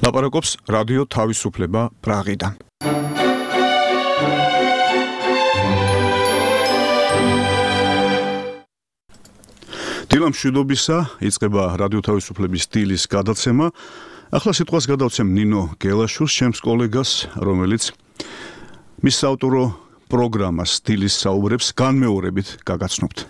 ლაპარაკობს რადიო თავისუფლება პრაღიდან. დილა მშვიდობისა, იწყება რადიო თავისუფლების სტილის გადაცემა. ახლა სიტყვას გადავცემ ნინო გელაშვილს, ჩემს კოლეგას, რომელიც მის საავტორო პროგრამას სტილის საუბრებს განმეორებით გაგაცნობთ.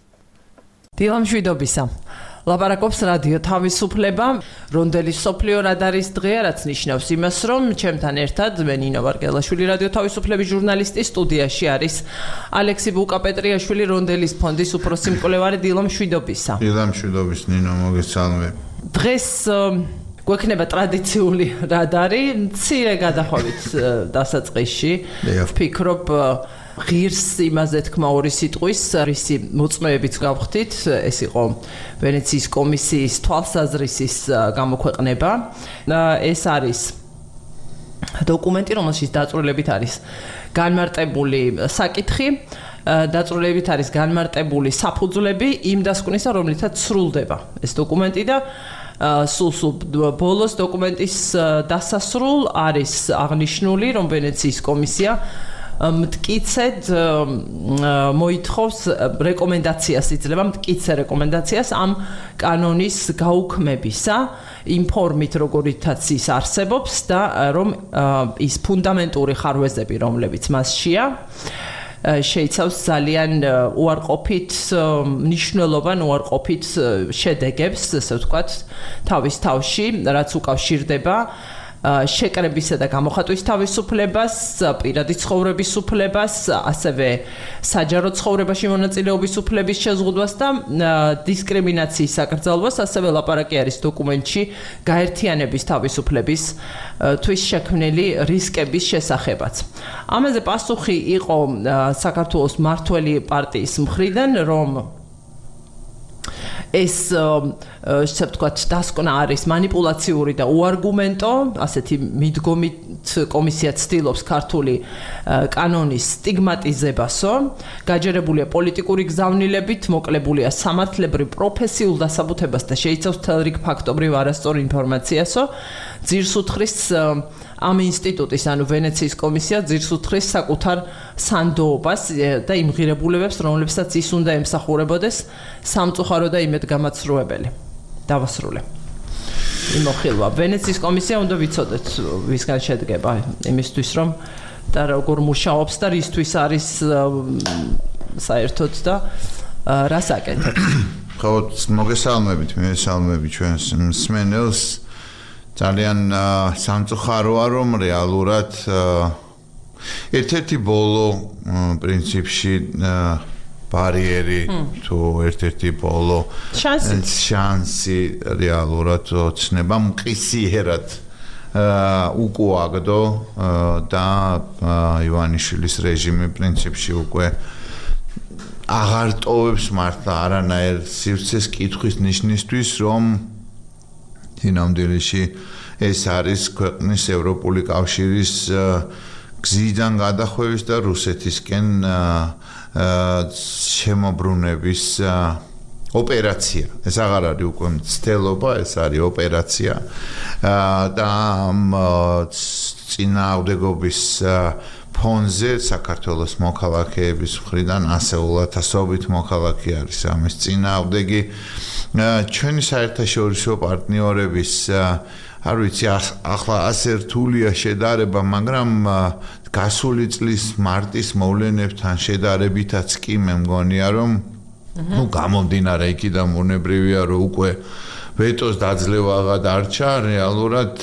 დილა მშვიდობისა. ლაპარაკობს რადიო თავისუფლება, რონდელის სოფლიო რად არის დღე, რაც ნიშნავს იმას, რომ ჩემთან ერთად მე ნინო ვარგელაშვილი რადიო თავისუფლების ჟურნალისტი სტუდიაში არის ალექსი ბუკაპეტრიაშვილი რონდელის ფონდის უფროსი მკვლევარი. დილა მშვიდობისა. დილა მშვიდობის ნინო, მოგესალმები. დღეს გვექნება ტრადიციული რადარი, მცირე გადახვევით დასაწყისში. ვფიქრობ ღირს იმაზე თქმა ორი სიტყვის, რისი მოწმეებიც გავხდით, ეს იყო ვენეციის კომისიის თვალსაზრისის გამოქვეყნება. ეს არის დოკუმენტი, რომელშიც დაწვრილებით არის განმარტებული საკითხი, დაწვრილებით არის განმარტებული საფუძვლები იმ დასკვნისა, რომლითაც სრულდება ეს დოკუმენტი და სულ ბოლოს დოკუმენტის დასასრულ არის აღნიშნული, რომ ვენეციის კომისია მტკიცედ მოითხოვს რეკომენდაციას, იძლევა მტკიცე რეკომენდაციას ამ კანონის გაუქმებისა, იმ ფორმით, როგორითაც ის არსებობს და რომ ის ფუნდამენტური ხარვეზები, რომლებიც მასშია, შეიცავს ძალიან უარყოფით მნიშვნელოვან უარყოფით შედეგებს, ასე ვთქვათ, თავის თავში, რაც უკავშირდება შეკრებისა და გამოხატვის თავისუფლებას, პირადი ცხოვრების უფლებას, ასევე საჯარო ცხოვრებაში მონაწილეობის უფლების შეზღუდვას და დისკრიმინაციის საკრძალვას, ასევე ლაპარაკი არის დოკუმენტში გაერთიანების თავისუფლების თვის შექმნილი რისკების შესახებაც. ამაზე პასუხი იყო საქართველოს მმართველი პარტიის მხრიდან, რომ ეს ასე ვთქვათ, დასკვნა არის манипуლაციური და უარგუმენტო, ასეთი მიდგომით კომისია ცდილობს ქართული კანონის სტიგმატიზებასო, გაჯერებულია პოლიტიკური გზავნილებით, მოკლებულია სამართლებრივ პროფესიულ დასაბუთებას და შეიცავს მთელ რიგ ფაქტობრივ არასწორ ინფორმაციასო, ძირს უთხრის ამ ინსტიტუტის, ანუ ვენეციის კომისია ძირს უთხრის საკუთარ სანდოობას და იმ ღირებულებებს, რომლებსაც ის უნდა ემსახურებოდეს სამწუხარო და იმედგამაცრუებელი. დავასრულე. იმოხილვა. ვენეციის კომისია უნდა ვიცოდეთ, ვისგან შედგება, იმისთვის რომ და როგორ მუშაობს და რისთვის არის საერთოდ და რას აკეთებს. ხო, მოგესალმებით, მივესალმები ჩვენს მსმენელს. ძალიან სამწუხაროა, რომ რეალურად ერთ-ერთი ბოლო პრინციპში ბარიერი თუ ერთ-ერთი ბოლო შანსი რეალურად ოცნება მყისიერად უკუაგდო და ივანიშვილის რეჟიმი პრინციპში უკვე აღარ ტოვებს მართლა არანაირ სივრცეს კითხვის ნიშნისთვის, რომ ნამდვილში ეს არის ქვეყნის ევროპული კავშირის გზიდან გადახვევის და რუსეთისკენ შემოbrunების ოპერაცია. ეს აღარ არის უკვე მცდელობა, ეს არის ოპერაცია და წინააღმდეგობის ფონზე საქართველოს მოქალაქეების მხრიდან ასეულათასობით მოქალაქე არის ამის წინააღმდეგი. ჩვენი საერთაშორისო პარტნიორების არ ვიცი ახლა ასე რთულია შედარება, მაგრამ გასული წლის მარტის მოვლენებთან შედარებითაც კი მე მგონია, რომ გამომდინარე იქიდან უნებრივია, რომ უკვე ვეტოს დაძლევა გადარჩა, რეალურად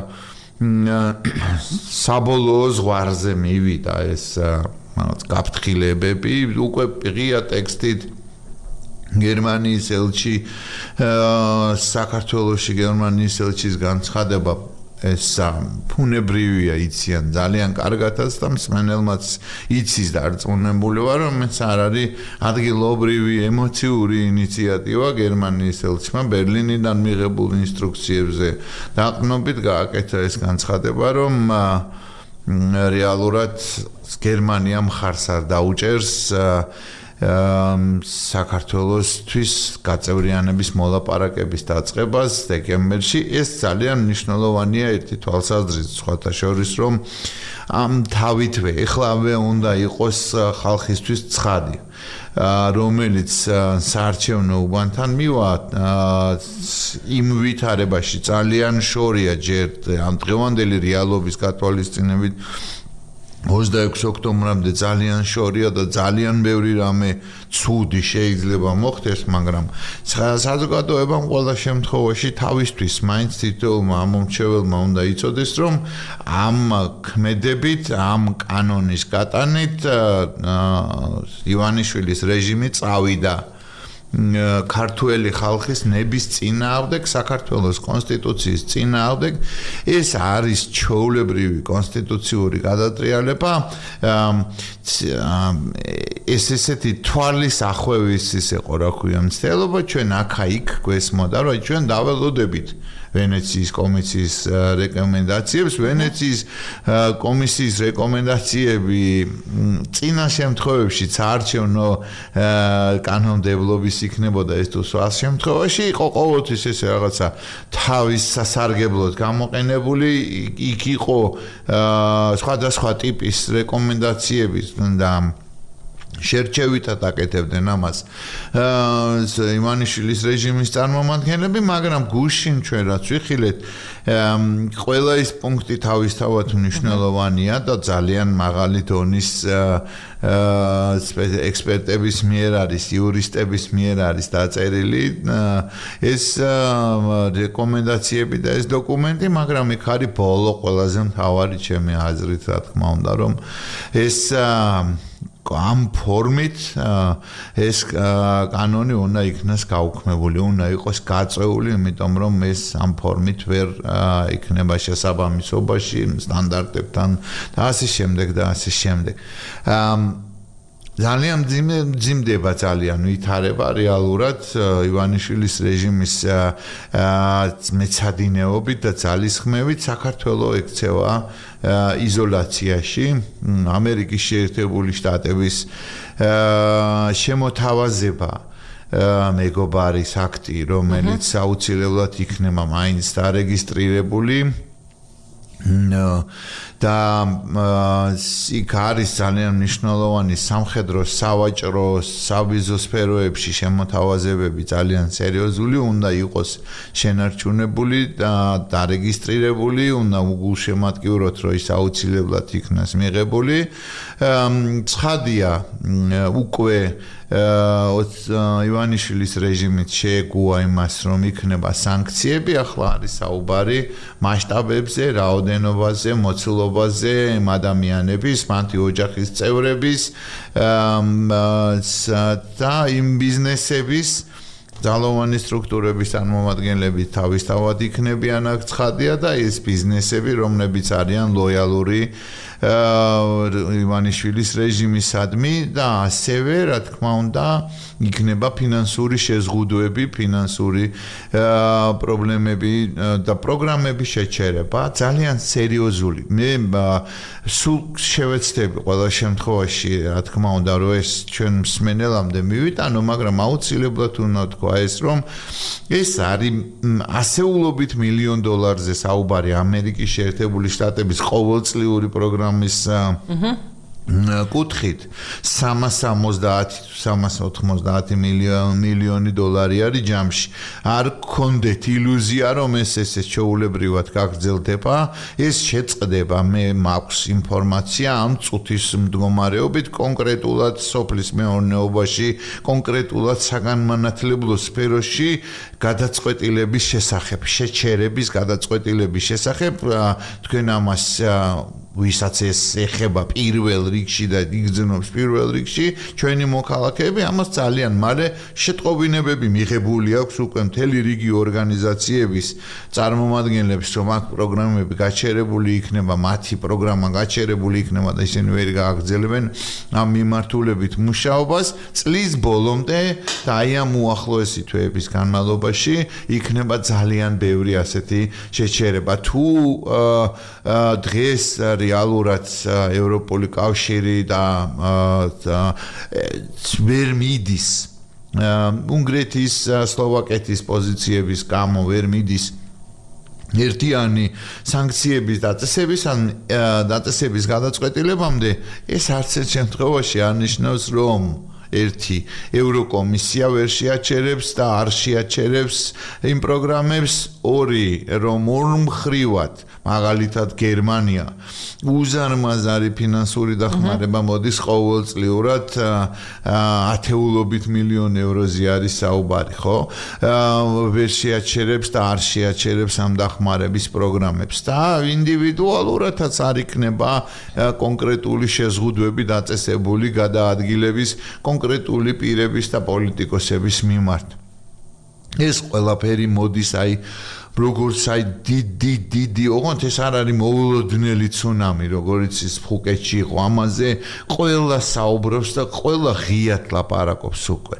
საბოლოო ზღვარზე მივიდა ეს გაფრთხილებები, უკვე ღია ტექსტით გერმანიის ელჩი საქართველოში გერმანიის ელჩის განცხადება ეს ფუნებრივია, იციან ძალიან კარგადაც და მსმენელმაც იცის დარწმუნებული ვარ, რომ ეს არ არის ადგილობრივი ემოციური ინიციატივა გერმანიის ელჩმა ბერლინიდან მიღებულ ინსტრუქციებზე დაყრდნობით გააკეთა ეს განცხადება, რომ რეალურად გერმანია მხარს არ დაუჭერს საქართველოსთვის გაწევრიანების მოლაპარაკების დაწყებას დეკემბერში ეს ძალიან მნიშვნელოვანია ერთი თვალსაზრისით სხვათა შორის რომ ამ თავითვე ეხლავე უნდა იყოს ხალხისთვის ცხადი რომელიც საარჩევნო უბანთან მივა იმ ვითარებაში ძალიან შორია ჯერ ამ დღევანდელი რეალობის გათვალისწინებით 26 ოქტომბრამდე ძალიან შორია და ძალიან ბევრი რამე ცუდი შეიძლება მოხდეს, მაგრამ საზოგადოებამ ყველა შემთხვევაში თავისთვის მაინც თითოეულმა ამომრჩეველმა უნდა იცოდეს, რომ ამ ქმედებით, ამ კანონის გატანით ივანიშვილის რეჟიმი წავიდა ქართველი ხალხის ნების წინააღმდეგ საქართველოს კონსტიტუციის წინააღმდეგ ეს არის ჩვეულებრივი კონსტიტუციური გადატრიალება ეს ესეთი თვალის ახვევის ისე ყო რა ქვია მცდელობა ჩვენ აქა-იქ გვესმოდა რომ ჩვენ დაველოდებით ვენეციის კომისიის რეკომენდაციებს ვენეციის კომისიის რეკომენდაციები წინა შემთხვევებში საარჩევნო კანონმდებლობის იქნებოდა ეს თუ სხვა შემთხვევაში იყო ყოველთვის ესე რაღაცა თავის სასარგებლოდ გამოყენებული იქ იყო სხვადასხვა ტიპის რეკომენდაციები და შერჩევითად აკეთებდნენ ამას ივანიშვილის რეჟიმის წარმომადგენლები, მაგრამ გუშინ ჩვენ რაც ვიხილეთ, ყველა ის პუნქტი თავისთავად მნიშვნელოვანია და ძალიან მაღალი დონის ექსპერტების მიერ არის, იურისტების მიერ არის დაწერილი ეს რეკომენდაციები და ეს დოკუმენტი, მაგრამ იქ არის ბოლო ყველაზე მთავარი ჩემი აზრით, რა თქმა უნდა, რომ ეს ამ ფორმით ეს კანონი უნდა იქნას გაუქმებული, უნდა იყოს გაწეული, იმიტომ რომ ეს ამ ფორმით ვერ იქნება შესაბამისობაში სტანდარტებთან და ასე შემდეგ და ასე შემდეგ. ძალიან მძიმდება ძალიან ვითარება რეალურად ივანიშვილის რეჟიმის მეცადინეობით და ძალისხმევით საქართველოს ექცევა იზოლაციაში ამერიკის შეერთებული შტატების შემოთავაზება მეგობარის აქტი რომელიც აუცილებლად იქნება მაინც დარეგისტრირებული და იქ არის ძალიან მნიშვნელოვანი სამხედრო, სავაჭრო, სავიზო სფეროებში შემოთავაზებები ძალიან სერიოზული, უნდა იყოს შენარჩუნებული და დარეგისტრირებული, უნდა უგულშემატკივროთ, რომ ის აუცილებლად იქნას მიღებული. ცხადია, უკვე ივანიშვილის რეჟიმით შეეგუა იმას, რომ იქნება სანქციები, ახლა არის საუბარი მასშტაბებზე, რაოდენობაზე, მოცულობაზე, ადამიანების, მათი ოჯახის წევრების და იმ ბიზნესების ძალოვანი სტრუქტურების წარმომადგენლები თავისთავად იქნებიან აქ ცხადია და ეს ბიზნესები, რომლებიც არიან ლოიალური ივანიშვილის რეჟიმისადმი და ასევე, რა თქმა უნდა, იქნება ფინანსური შეზღუდვები, ფინანსური პრობლემები და პროგრამების შეჩერება, ძალიან სერიოზული. მე სულ შევეცდები ყველა შემთხვევაში, რა თქმა უნდა, რომ ეს ჩვენ მსმენელამდე მივიტანო, მაგრამ აუცილებლად უნდა თქვა ეს, რომ ეს არის ასეულობით $1,000,000 საუბარი ამერიკის შეერთებული შტატების ყოველწლიური პროგრამის კუთხით 370-390 მილიონი დოლარი არის ჯამში. არ გქონდეთ ილუზია, რომ ეს ჩვეულებრივად გაგრძელდება, ეს შეწყდება, მე მაქვს ინფორმაცია ამ წუთის მდგომარეობით კონკრეტულად სოფლის მეურნეობაში, კონკრეტულად საგანმანათლებლო სფეროში გადაწყვეტილების შესახებ, შეჩერების გადაწყვეტილების შესახებ, თქვენ ამას ვისაც ეს ეხება პირველ რიგში და იგრძნობს პირველ რიგში, ჩვენი მოქალაქეები ამას ძალიან მალე შეტყობინებები მიღებული აქვს უკვე მთელი რიგი ორგანიზაციების წარმომადგენლებს, რომ აქ პროგრამები გაჩერებული იქნება, მათი პროგრამა გაჩერებული იქნება და ისინი ვერ გააგრძელებენ ამ მიმართულებით მუშაობას. წლის ბოლომდე და აი ამ უახლოესი თვეების განმავლობაში იქნება ძალიან ბევრი ასეთი შეჩერება. თუ დღეს რეალურად ევროპული კავშირი და ვერ მიდის უნგრეთის, სლოვაკეთის პოზიციების გამო ვერ მიდის ერთიანი სანქციების დაწესების გადაწყვეტილებამდე ეს არც ერთ შემთხვევაში არ ნიშნავს რომ ერთი ევროკომისია ვერ შეაჩერებს და არ შეაჩერებს იმ პროგრამებს ორი რომ ორმხრივად მაგალითად გერმანია უზარმაზარი ფინანსური დახმარება მოდის ყოველწლიურად ათეულობით მილიონი ევროზე არის საუბარი ხო ვერ შეაჩერებს და არ შეაჩერებს ამ დახმარების პროგრამებს და ინდივიდუალურადაც არ იქნება კონკრეტული შეზღუდვები დაწესებული გადაადგილების კონკრეტული პირების და პოლიტიკოსების მიმართ ეს ყველაფერი მოდის როგორც დიდი ოღონდ ეს არ არის მოულოდნელი ცუნამი როგორც ის ფუკეტში იყო ამაზე ყველა საუბრობს და ყველა ღიად ლაპარაკობს უკვე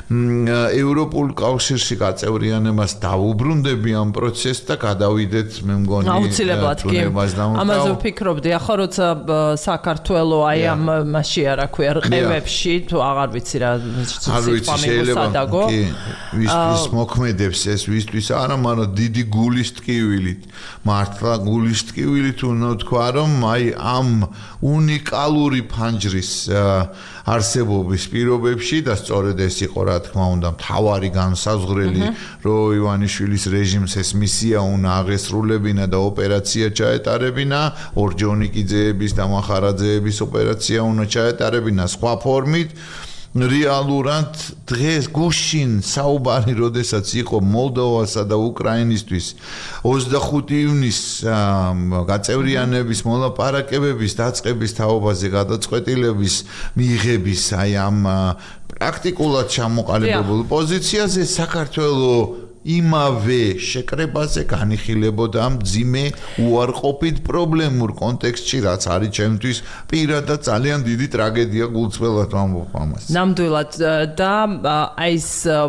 ევროპულ კავშირში გაწევრიანებას დავუბრუნდები ამ პროცესს და გადავიდეთ მე მგონი აუცილებლად კი ამაზე ვფიქრობდი ახლა როცა საქართველო აი ამ მასში არა ქვია რყევებში თუ აღარ ვიცი რა სიტყვა მიგოსადაგო ვისთვის მოქმედებს ეს ვისთვის არა მაგრამ დიდი გულის ტკივილით მართლა გულის ტკივილით უნდა თქვა რომ აი ამ უნიკალური ფანჯრის არსებობის პირობებში და სწორედ ეს იყო რა თქმა უნდა მთავარი განსაზღვრელი რომ ივანიშვილის რეჟიმს ეს მისია უნდა აღესრულებინა და ოპერაცია ჩაეტარებინა ორჯონიკიძეების და მახარაძეების ოპერაცია უნდა ჩაეტარებინა სხვა ფორმით რეალურად დღეს გუშინ საუბარი როდესაც იყო მოლდოვასა და უკრაინისთვის 25 ივნისს გაწევრიანების მოლაპარაკებების დაწყების თაობაზე გადაწყვეტილების მიიღების აი ამ პრაქტიკულად ჩამოყალიბებულ პოზიციაზე საქართველოს იმავე შეკრებაზე განიხილებოდა მძიმე უარყოფით პრობლემურ კონტექსტში რაც არის ჩემთვის პირადად ძალიან დიდი ტრაგედია გულწრფელად ვამბობ ამას. ნამდვილად და აი ეს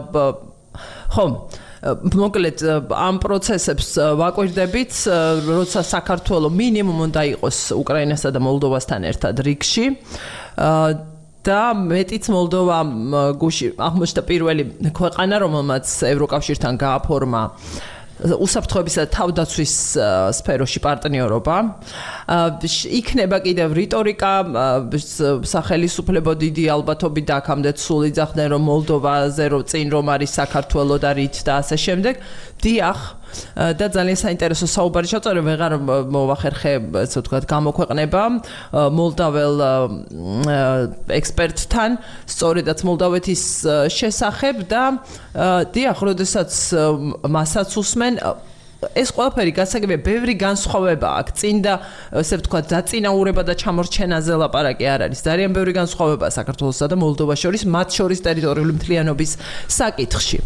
ხო მოკლედ ამ პროცესებს ვაკვირდებით როცა საქართველოს მინიმუმ უნდა იყოს უკრაინასა და მოლდოვასთან ერთად რიგში და მეტიც მოლდოვა გუში აღმოჩნდა პირველი ქვეყანა რომელმაც ევროკავშირთან გააფორმა უსაფრთხოებისა და თავდაცვის სფეროში პარტნიორობა იქნება კიდევ რიტორიკა სახელისუფლებო დიდი ალბათობით და აქამდე სულ იძახდნენ რომ მოლდოვაზე რომ წინ რომ არის საქართველოს და რით და ასე შემდეგ დიახ და ძალიან საინტერესო საუბარი ჩავწერე ვეღარ მოვახერხე ასე ვთქვათ გამოქვეყნება მოლდაվել ექსპერტთან სწორედაც მოლდავეთის შესახებ და დიახ როდესაც მასაც უსმენ ეს ყველაფერი გასაგებია ბევრი განსხვავება აქვს წინ და ასე ვთქვათ დაწინაურება და ჩამორჩენაზე ლაპარაკი არ არის ძალიან ბევრი განსხვავება საქართველოსა და მოლდოვას შორის მათ შორის ტერიტორიული მთლიანობის საკითხში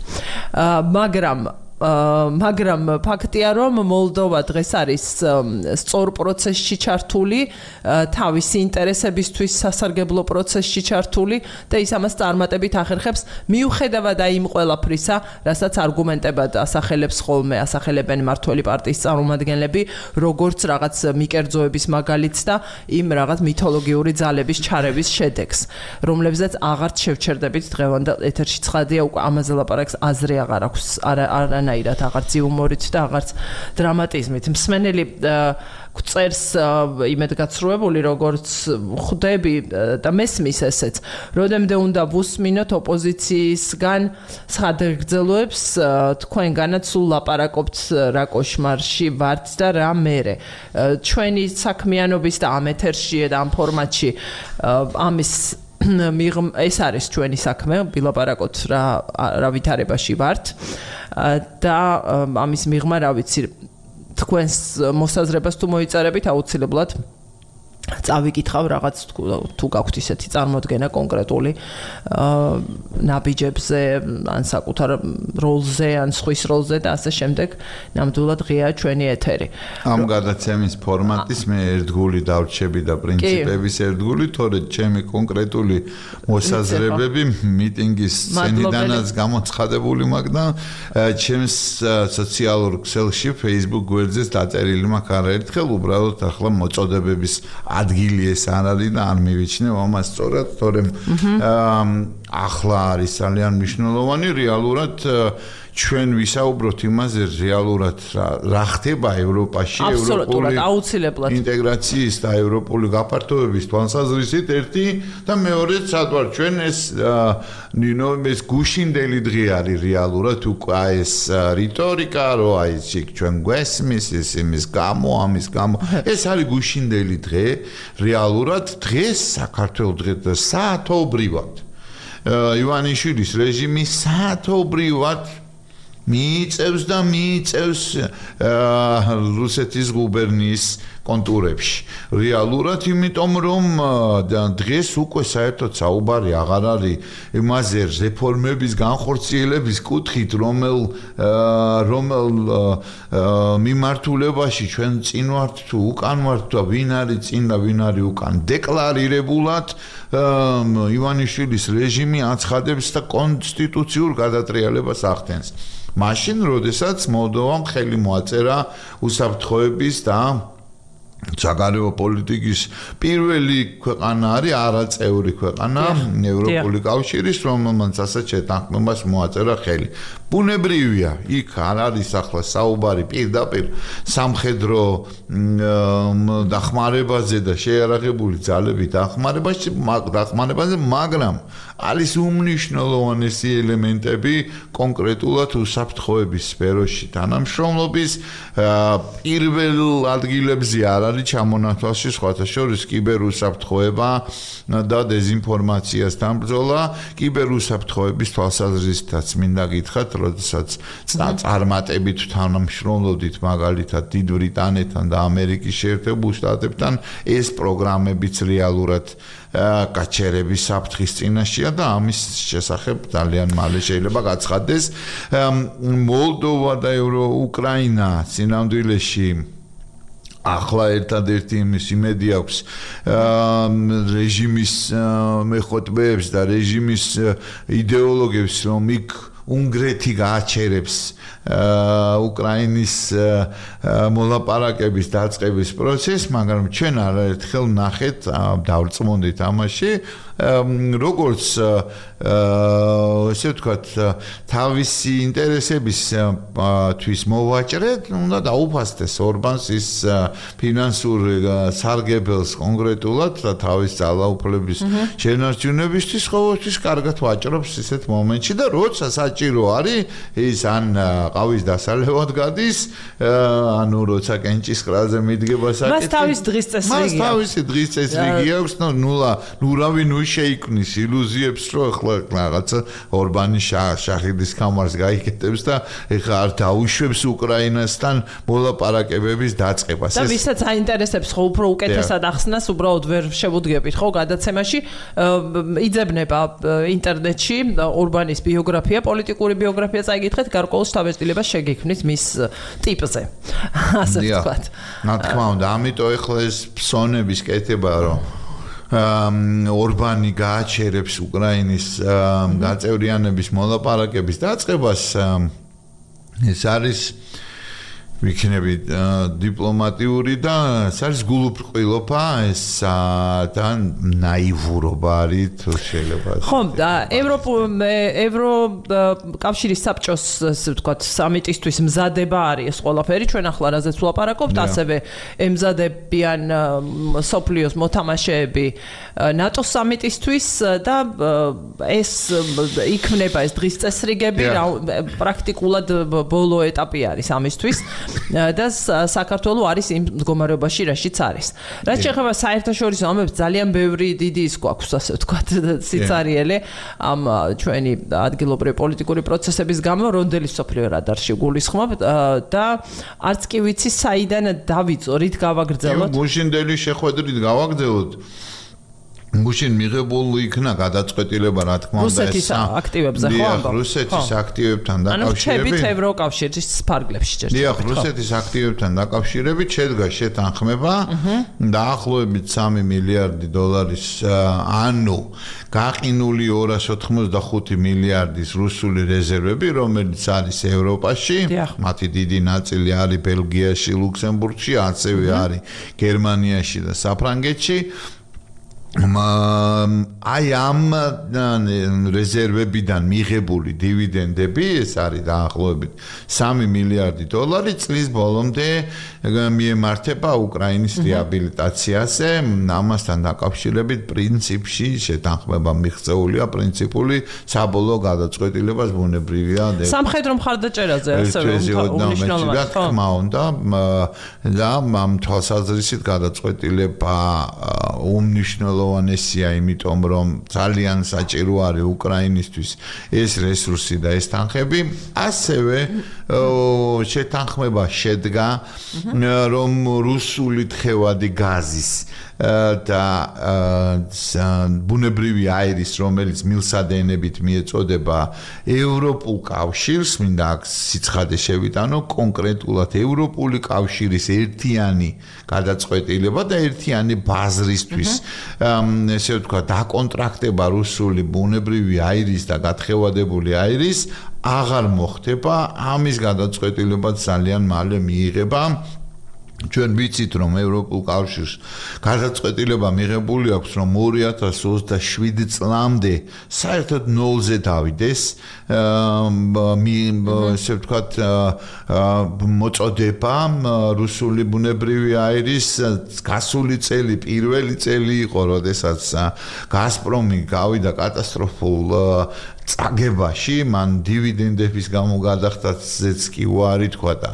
მაგრამ ფაქტია რომ მოლდოვა დღეს არის სწორ პროცესში ჩართული თავისი ინტერესებისთვის სასარგებლო პროცესში ჩართული და ის ამას წარმატებით ახერხებს მიუხედავად აი იმ ყველაფრისა რასაც არგუმენტებად ასახელებენ მმართველი პარტიის წარმომადგენლები როგორც რაღაც მიკერძოების მაგალითს და იმ რაღაც მითოლოგიური ძალების ჩარევის შედეგს რომლებზეც აღარც შევჩერდებით დღევანდელ ეთერში ცხადია უკვე ამაზე ლაპარაკს აზრი აღარ აქვს არანაირად აღარც იუმორით და აღარც დრამატიზმით მსმენელი წერს იმედგაცრუებული როგორც ხვდები და მესმის ესეც როდემდე უნდა ვუსმინოთ ოპოზიციისგან სხადგრძელოებს თქვენგანაც სულ ლაპარაკობთ რა კოშმარში ვართ და რა მერე ჩვენი საქმიანობის და ამ ეთერში და ამ ფორმატში ამის ეს არის ჩვენი საქმე ვილაპარაკოთ რა ვითარებაში ვართ და ამის მიღმა რა ვიცი თქვენს მოსაზრებას თუ მოიწერებით აუცილებლად წავიკითხავ რაღაც თუ გაქვთ ისეთი წარმოდგენა კონკრეტული ნაბიჯებზე ან საკუთარ როლზე ან სხვის როლზე და ასე შემდეგ ნამდვილად ღია ჩვენი ეთერი. ამ გადაცემის ფორმატის მე ერთგული დავრჩები და პრინციპების ერთგული, თორედ ჩემი კონკრეტული მოსაზრებები მიტინგის სცენიდანაც გამოცხადებული მაქვს და ჩემს სოციალურ ქსელში Facebook გვერდზეც დაწერილი მაქვს არაერთხელ, უბრალოდ ახლა მოწოდებების ადგილი ეს არ არის და არ მივიჩნევ ამას სწორად, თორემ ახლა არის ძალიან მნიშვნელოვანი რეალურად ჩვენ ვისაუბროთ იმაზე რეალურად რა ხდება ევროპაში ევროპული აუცილებლად ინტეგრაციის და ევროპული გაფართოების თვალსაზრისით ერთი და მეორე საერთოდ ჩვენ ეს ნინო ეს გუშინდელი დღე არის რეალურად უკვე ეს რიტორიკა რო აი ჩვენ გვესმის ის იმის გამო ამის გამო ეს არის გუშინდელი დღე რეალურად დღეს საქართველოს დღე და საათობრივად ივანიშვილის რეჟიმი საათობრივად მიიწევს და მიიწევს რუსეთის გუბერნიის კონტურებში. რეალურად იმიტომ რომ დღეს უკვე საერთოდ საუბარი აღარ არის იმაზე რეფორმების განხორციელების კუთხით რომელ მიმართულებაში ჩვენ წინ ვართ თუ უკან ვართ და ვინ არის წინ და ვინ არის უკან დეკლარირებულად ივანიშვილის რეჟიმი აცხადებს და კონსტიტუციურ გადატრიალებას ახდენს. მაშინ, როდესაც მოლდოვამ ხელი მოაწერა უსაფრთხოების და საგარეო პოლიტიკის პირველი ქვეყანა არის არაწევრი ქვეყანა ევროპული კავშირის, რომელმაც ასეთ შეთანხმებას მოაწერა ხელი. ბუნებრივია, იქ არ არის ახლა საუბარი პირდაპირ სამხედრო დახმარებაზე და შეიარაღებული ძალებით დახმარებაზე, მაგრამ არის უმნიშვნელოვანესი ელემენტები კონკრეტულად უსაფრთხოების სფეროში თანამშრომლობის პირველ ადგილებზე არ არის ჩამონათვალში სხვათა შორის კიბერუსაფრთხოება და დეзинფორმაციასთან ბრძოლა კიბერუსაფრთხოების თვალსაზრისითაც მინდა გითხრათ როდესაც წარმატებით თანამშრომლობდით მაგალითად დიდ ბრიტანეთთან და ამერიკის შეერთებულ შტატებთან ეს პროგრამებიც რეალურად გაჩერების საფრთხის წინაშეა და ამის შესახებ ძალიან მალე შეიძლება გაცხადდეს მოლდოვა და უკრაინა სინამდვილეში ახლა ერთადერთი იმის იმედი აქვს რეჟიმის მეხოთბეებს და რეჟიმის იდეოლოგებს რომ იქ უნგრეთი გააჩერებს უკრაინის მოლაპარაკების დაწყების პროცესს, მაგრამ ჩვენ არაერთხელ ნახეთ დავრწმუნდით ამაში, როგორც ესე ვთქვათ, თავისი ინტერესებისთვის მოვაჭრეთ, უნდა დაუფასდეს ორბანს ის ფინანსური სარგებელს კონკრეტულად და თავის ძალაუფლების შენარჩუნებისთვის ყოველთვის კარგად ვაჭრობს ისეთ მომენტში და როცა საჭირო არის, ის ან ყავის დასალევად გადის, ანუ როცა კენჭის კრაზე მიდგება საკითხი. მას თავის დღის წესრიგი. მას თავისი დღის წესრიგი აქვს, ნუ რავი შეიქმნის ილუზიებს, რომ ახლა რაღაცა ორბანი შაჰიდის კამარს გაიკეთებს და ეხლა არ დაუშვებს უკრაინასთან მოლაპარაკებების დაწყებას. და ვისაც აინტერესებს ხო უფრო უკეთესად ახსნას, უბრალოდ ვერ შევუდგებით ხო გადაცემაში, იძებნება ინტერნეტში ორბანის ბიოგრაფია, პოლიტიკური ბიოგრაფია წაიკითხეთ, გარკვეულ შთაბეჭდილებას შეგიქმნით მის ტიპზე. ასე ვთქვათ. რა თქმა უნდა, ამიტომ ეხლა ეს ფსონების კეთება რომ ორბანი გააჩერებს უკრაინის გაწევრიანების მოლაპარაკების დაწყებას ეს არის ვიქნები დიპლომატიური და ეს არის გულუბრყვილობა ეს თან ნაივურობა არის თუ შეიძლება ხო და ევროკავშირის საბჭოს ასე ვთქვათ სამიტისთვის მზადება არის ეს ყველაფერი ჩვენ ახლა რაზეც ვლაპარაკობთ ასევე ემზადებიან სოფლიოს მოთამაშეები ნატოს სამიტისთვის და ეს იქმნება ეს დღის წესრიგები პრაქტიკულად ბოლო ეტაპი არის ამისთვის და საქართველო არის იმ მდგომარეობაში, რაშიც არის. რაც შეეხება საერთაშორისო ომებს, ძალიან ბევრი დიდი ის გვაქვს, ასე ვთქვათ, სიცარიელე ამ ჩვენი ადგილობრივი პოლიტიკური პროცესების გამო, რონდელი სოფლიო რადარში გულისხმობ და არც კი ვიცი საიდან დავიწყო, რით გავაგრძელოთ. გუშინდელი შეხვედრით გავაგრძელოთ. გუშინ მიღებული იქნა გადაწყვეტილება, რა თქმა უნდა, რუსეთის აქტივებზე ხო ამბობ? რუსეთის აქტივებთან ანუ დაკავშირებით. ჩებით ევროკავშირის ფარგლებში ჯერ. დიახ, რუსეთის აქტივებთან დაკავშირებით შედგა შეთანხმება დაახლოებით 3 მილიარდი დოლარის ანუ გაყინული 285 მილიარდის რუსული რეზერვები, რომელიც არის ევროპაში, მათი დიდი ნაწილი არის ბელგიაში, ლუქსემბურგში, ასევე არის გერმანიაში და საფრანგეთში. აი ამ რეზერვებიდან მიღებული დივიდენდები, ეს არის დაახლოებით 3 მილიარდი დოლარი წლის ბოლომდე მიემართება უკრაინის რეაბილიტაციაზე. ამასთან დაკავშირებით პრინციპში შეთანხმება მიღწეულია, პრინციპული საბოლოო გადაწყვეტილებას ბუნებრივია სამხედრო მხარდაჭერაზე ასევე უნიშნელობა რა თქმა უნდა და ამ თვალსაზრისით გადაწყვეტილება უმნიშვნელოვანესია, იმიტომ რომ ძალიან საჭირო არის უკრაინისთვის ეს რესურსი და ეს თანხები. ასევე შეთანხმება შედგა, რომ რუსული თხევადი გაზის და ბუნებრივი აირის, რომელიც მილსადენებით მიეწოდება ევროპულ კავშირს, მინდა აქ სიცხადე შევიტანო, კონკრეტულად ევროპული კავშირის ერთიანი გადაწყვეტილება და ერთიანი ბაზრისთვის, ესე ვთქვა, დაკონტრაქტება რუსული ბუნებრივი აირის და გათხევადებული აირის აღარ მოხდება. ამის გადაწყვეტილება ძალიან მალე მიიღება. ჩვენ ვიცით, რომ ევროპულ კავშირს გადაწყვეტილება მიღებული აქვს, რომ 2027 წლამდე საერთოდ ნოლზე დავიდეს, ესე ვთქვათ, მოწოდება რუსული ბუნებრივი აირის გასული წელი, პირველი წელი იყო, როდესაც გაზპრომი გავიდა კატასტროფულ წაგებაში, მან დივიდენდების გამო გადახდასაც კი უარი თქვა და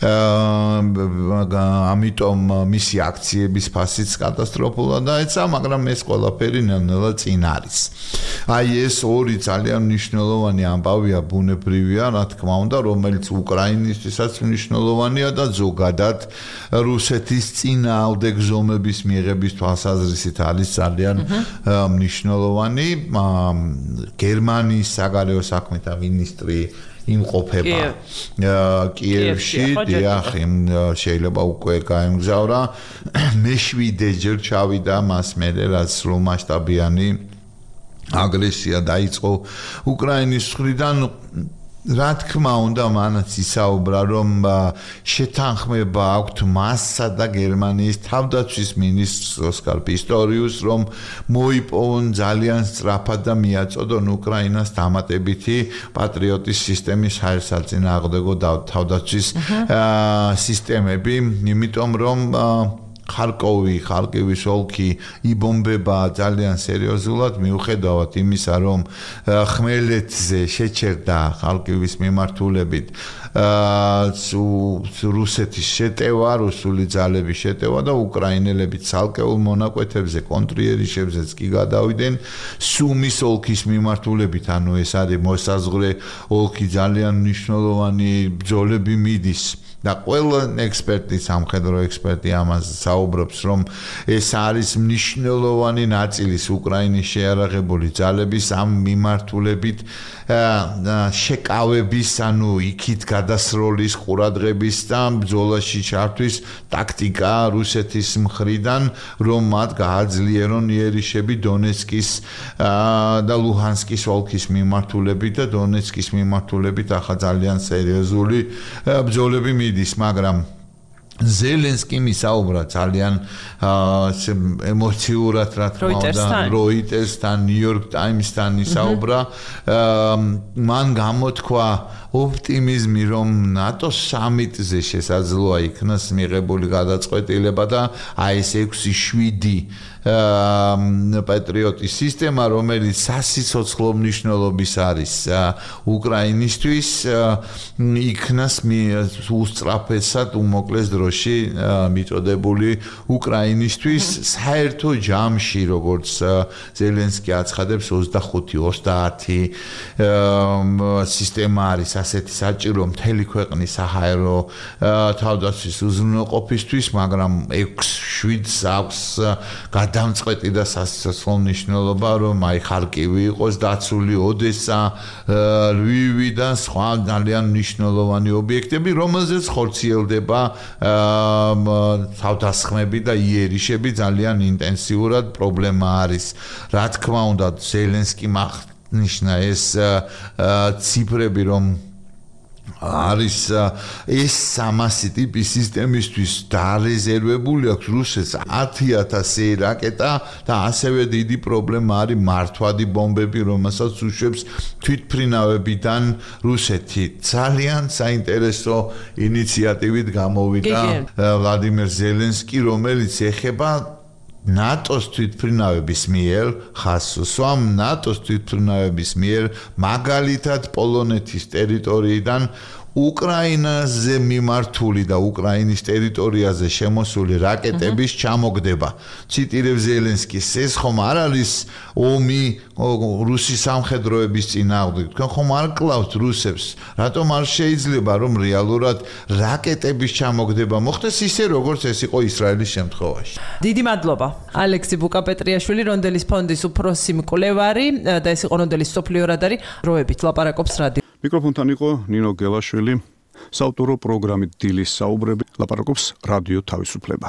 ამიტომ მისი აქციების ფასიც კატასტროფულად დაეცა, მაგრამ ეს ყველაფერი ნელ-ნელა წინ არის. აი ეს ორი ძალიან მნიშვნელოვანი ამბავია ბუნებრივია, რა თქმა უნდა, რომელიც უკრაინისთვისაც მნიშვნელოვანია და ზოგადად რუსეთის წინააღმდეგ ზომების მიღების თვალსაზრისით არის ძალიან მნიშვნელოვანი. გერმანიის საგარეო საქმეთა მინისტრი იმყოფება კიევში, დიახ, შეიძლება უკვე გაემგზავრა. მე-7 ჯერ ჩავიდა მას მერე, რაც სრულმასშტაბიანი აგრესია დაიწყო უკრაინის მხრიდან. რა თქმა უნდა, მანაც ისაუბრა, რომ შეთანხმება აქვთ მასსა და გერმანიის თავდაცვის მინისტრს ოსკარ პისტორიუსს, რომ მოიპოვონ ძალიან სწრაფად და მიაწოდონ უკრაინას დამატებითი პატრიოტის სისტემის ჰაერსაწინააღმდეგო თავდაცვის სისტემები, იმიტომ რომ ხარკოვის ოლქი იბომბება ძალიან სერიოზულად, მიუხედავად იმისა, რომ ხმელეთზე შეჩერდა ხარკოვის მიმართულებით რუსეთის შეტევა, რუსული ძალების შეტევა და უკრაინელები ცალკეულ მონაკვეთებზე, კონტრიერიშებზეც კი გადავიდნენ სუმის ოლქის მიმართულებით, ანუ ეს არის მოსაზღვრე ოლქი, ძალიან მნიშვნელოვანი ბრძოლები მიდის. და ყველა ექსპერტი, სამხედრო ექსპერტი ამაზე საუბრობს, რომ ეს არის მნიშვნელოვანი ნაწილის უკრაინის შეიარაღებული ძალების ამ მიმართულებით შეკავების, ანუ იქით გადასროლის, ყურადღების და ბრძოლაში ჩართვის ტაქტიკა რუსეთის მხრიდან, რომ მათ გააძლიერონ იერიშები დონეცკის და ლუჰანსკის ოლქის მიმართულებით და დონეცკის მიმართულებით ახლა ძალიან სერიოზული ბრძოლები მიდის, მაგრამ ზელენსკიმ ისაუბრა ძალიან ემოციურად, რა თქმა უნდა, როიტერსთან, ნიუ-იორკ ტაიმსთან ისაუბრა. მან გამოთქვა ოპტიმიზმი, რომ ნატოს სამიტზე შესაძლოა იქნას მიღებული გადაწყვეტილება და აი ეს 6-7 პატრიოტის სისტემა, რომელიც სასიცოცხლო მნიშვნელობის არის უკრაინისთვის, იქნას უსწრაფესად უმოკლეს დროში მიწოდებული უკრაინისთვის საერთო ჯამში, როგორც ზელენსკი აცხადებს 25-30 სისტემა არის ასეთი საჭირო მთელი ქვეყნის საჰაერო თავდაცვის უზრუნველყოფისთვის, მაგრამ 6-7 აქვს გადამწყვეტი და სასიცოცხლო მნიშვნელობა, რომ აი ხარკივი იყოს დაცული, ოდესა, ლვივი და სხვა ძალიან მნიშვნელოვანი ობიექტები, რომელზეც ხორციელდება თავდასხმები და იერიშები ძალიან ინტენსიურად პრობლემა არის. რა თქმა უნდა, ზელენსკიმ აღნიშნა ეს ციფრები, რომ არის ეს 300 ტიპის სისტემისთვის დარეზერვებული აქვს რუსეთს 10,000 რაკეტა და ასევე დიდი პრობლემა არის მართვადი ბომბები, რომელსაც უშვებს თვითმფრინავებიდან რუსეთი. ძალიან საინტერესო ინიციატივით გამოვიდა ვლადიმერ ზელენსკი, რომელიც ეხება ნატოს თვითმფრინავების მიერ ხაზს უსვამ ნატოს თვითმფრინავების მიერ მაგალითად პოლონეთის ტერიტორიიდან უკრაინაზე მიმართული და უკრაინის ტერიტორიაზე შემოსული რაკეტების ჩამოგდება. ციტირებს ზელენსკის, ეს ხომ არ არის ომი რუსი სამხედროების წინააღმდეგ. თქვენ ხომ არ კლავთ რუსებს? რატომ არ შეიძლება რომ რეალურად რაკეტების ჩამოგდება მოხდეს ისე როგორც ეს იყო ისრაელის შემთხვევაში? დიდი მადლობა. ალექსი ბუკაპეტრიაშვილი, რონდელის ფონდის უფროსი მკვლევარი და ეს იყო რონდელის სოფლიო რადარი. დროებით ლაპარაკობს რადიო. მიკროფონთან იყო ნინო გელაშვილი, საავტორო პროგრამით დილის საუბრები, ლაპარაკობს რადიო თავისუფლება.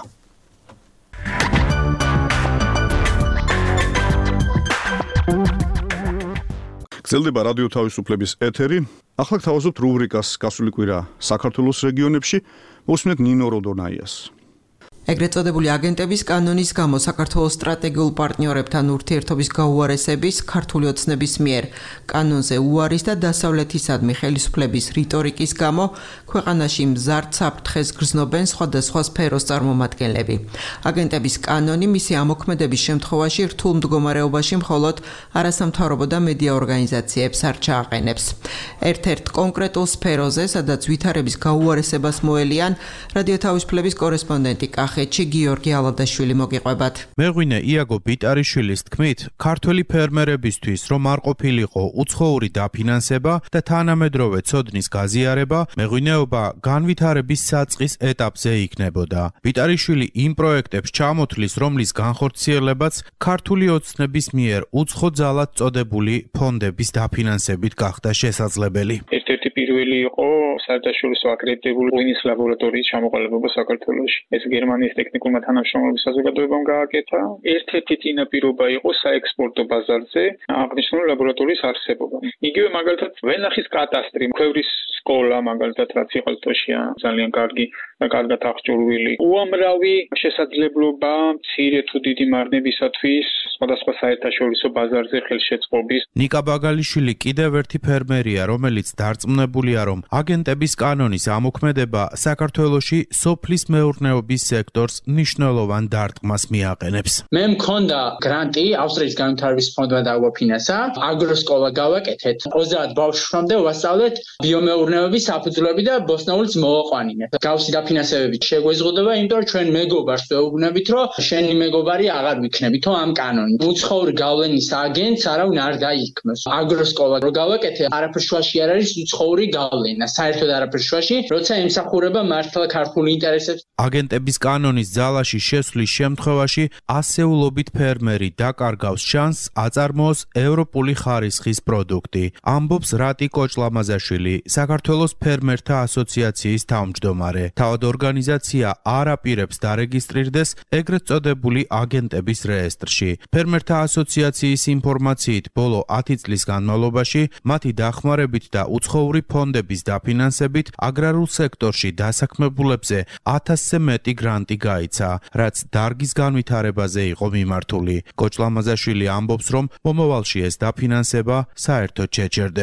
გრძელდება რადიო თავისუფლების ეთერი. ახლა გთავაზობთ რუბრიკას გასული კვირა საქართველოს რეგიონებში. მოსმენთ ნინო როდონაიას. ეგრეთ წოდებული აგენტების კანონის გამო საქართველოს სტრატეგიულ პარტნიორებთან ურთიერთობის გაუარესების ქართული ოცნების მიერ კანონზე უარის და დასავლეთისადმი ხელისუფლების რიტორიკის გამო ქვეყანაში მზარდ საფრთხეს გრძნობენ სხვადასხვა სფეროს წარმომადგენლები. აგენტების კანონი მისი ამოქმედების შემთხვევაში რთულ მდგომარეობაში მხოლოდ არასამთავრობო და მედია ორგანიზაციებს არ ჩააყენებს. ერთ-ერთ კონკრეტულ სფეროზე, სადაც ვითარების გაუარესებას მოელიან, რადიო თავისუფლების კორესპონდენტი ხეთში გიორგი ალადაშვილი მოგიყვებათ. მეღვინე იაგო ბიტარიშვილის თქმით, ქართველი ფერმერებისთვის რომ არ ყოფილიყო უცხოური დაფინანსება და თანამედროვე ცოდნის გაზიარება, მეღვინეობა განვითარების საწყის ეტაპზე იქნებოდა. ბიტარიშვილი იმ პროექტებს ჩამოთვლის, რომლის განხორციელებაც ქართული ოცნების მიერ უცხო ძალად წოდებული ფონდების დაფინანსებით გახდა შესაძლებელი. ერთ-ერთი პირველი იყო საერთაშორისო აკრედიტებული ღვინის ლაბორატორიის ჩამოყალიბება საქართველოში. ეს გერმანიის ტექნიკურმა თანამშრომლობის საზოგადოებამ გააკეთა. ერთ-ერთი წინაპირობა იყო საექსპორტო ბაზარზე აღნიშნული ლაბორატორიის არსებობა. იგივე მაგალითად ვენახის კატასტრი, ქვევრის სკოლა მაგალითად რაც იყალტოშია ძალიან კარგი და კარგად აღჭურვილი. უამრავი შესაძლებლობა მცირე თუ დიდი მარნებისათვის სხვადასხვა საერთაშორისო ბაზარზე ხელშეწყობის. ნიკა ბაგალიშვილი კიდევ ერთი ფერმერია, რომელიც დარწმუნებულია, რომ აგენტების კანონის ამოქმედება საქართველოში სოფლის მეურნეობის სექტორს მნიშვნელოვან დარტყმას მიაყენებს. მე მქონდა გრანტი ავსტრიის განვითარების ფონდმა დავაფინანსა, აგროსკოლა გავაკეთეთ. 30 ბავშვამდე ვასწავლეთ ბიომეურნეობის საფუძვლები და ბოსტნეულიც მოვაყვანინეთ. გავსი დაფინანსებებით შეგვეზღუდება, იმიტომ რომ ჩვენ მეგობარს ვეუბნებით, რომ შენი მეგობარი აღარ ვიქნები თო ამ კანონით. უცხოური გავლენის აგენტს არავინ არ დაიქმნოს. აგროსკოლა რო გავაკეთე, არაფერ შუაში არ არის უცხოური გავლენა. საერთოდ არაფერ შუაში, როცა ემსახურება მართლა ქართული ინტერესებს. აგენტების კანონის ძალაში შესვლის შემთხვევაში ასეულობით ფერმერი დაკარგავს შანსს აწარმოოს ევროპული ხარისხის პროდუქტი. ამბობს რატი კოჭლამაზაშვილი, საქართველოს ფერმერთა ასოციაციის თავმჯდომარე. თავად ორგანიზაცია არ აპირებს დარეგისტრირდეს ეგრეთ წოდებული აგენტების რეესტრში. ფერმერთა ასოციაციის ინფორმაციით, ბოლო 10 წლის განმავლობაში მათი დახმარებით და უცხოური ფონდების დაფინანსებით აგრარულ სექტორში დასაქმებულებზე 1000-ზე მეტი გრანტი გაიცა, რაც დარგის განვითარებაზე იყო მიმართული. კოჭლამაზაშვილი ამბობს, რომ მომავალში ეს დაფინანსება საერთოდ შეჩერდება.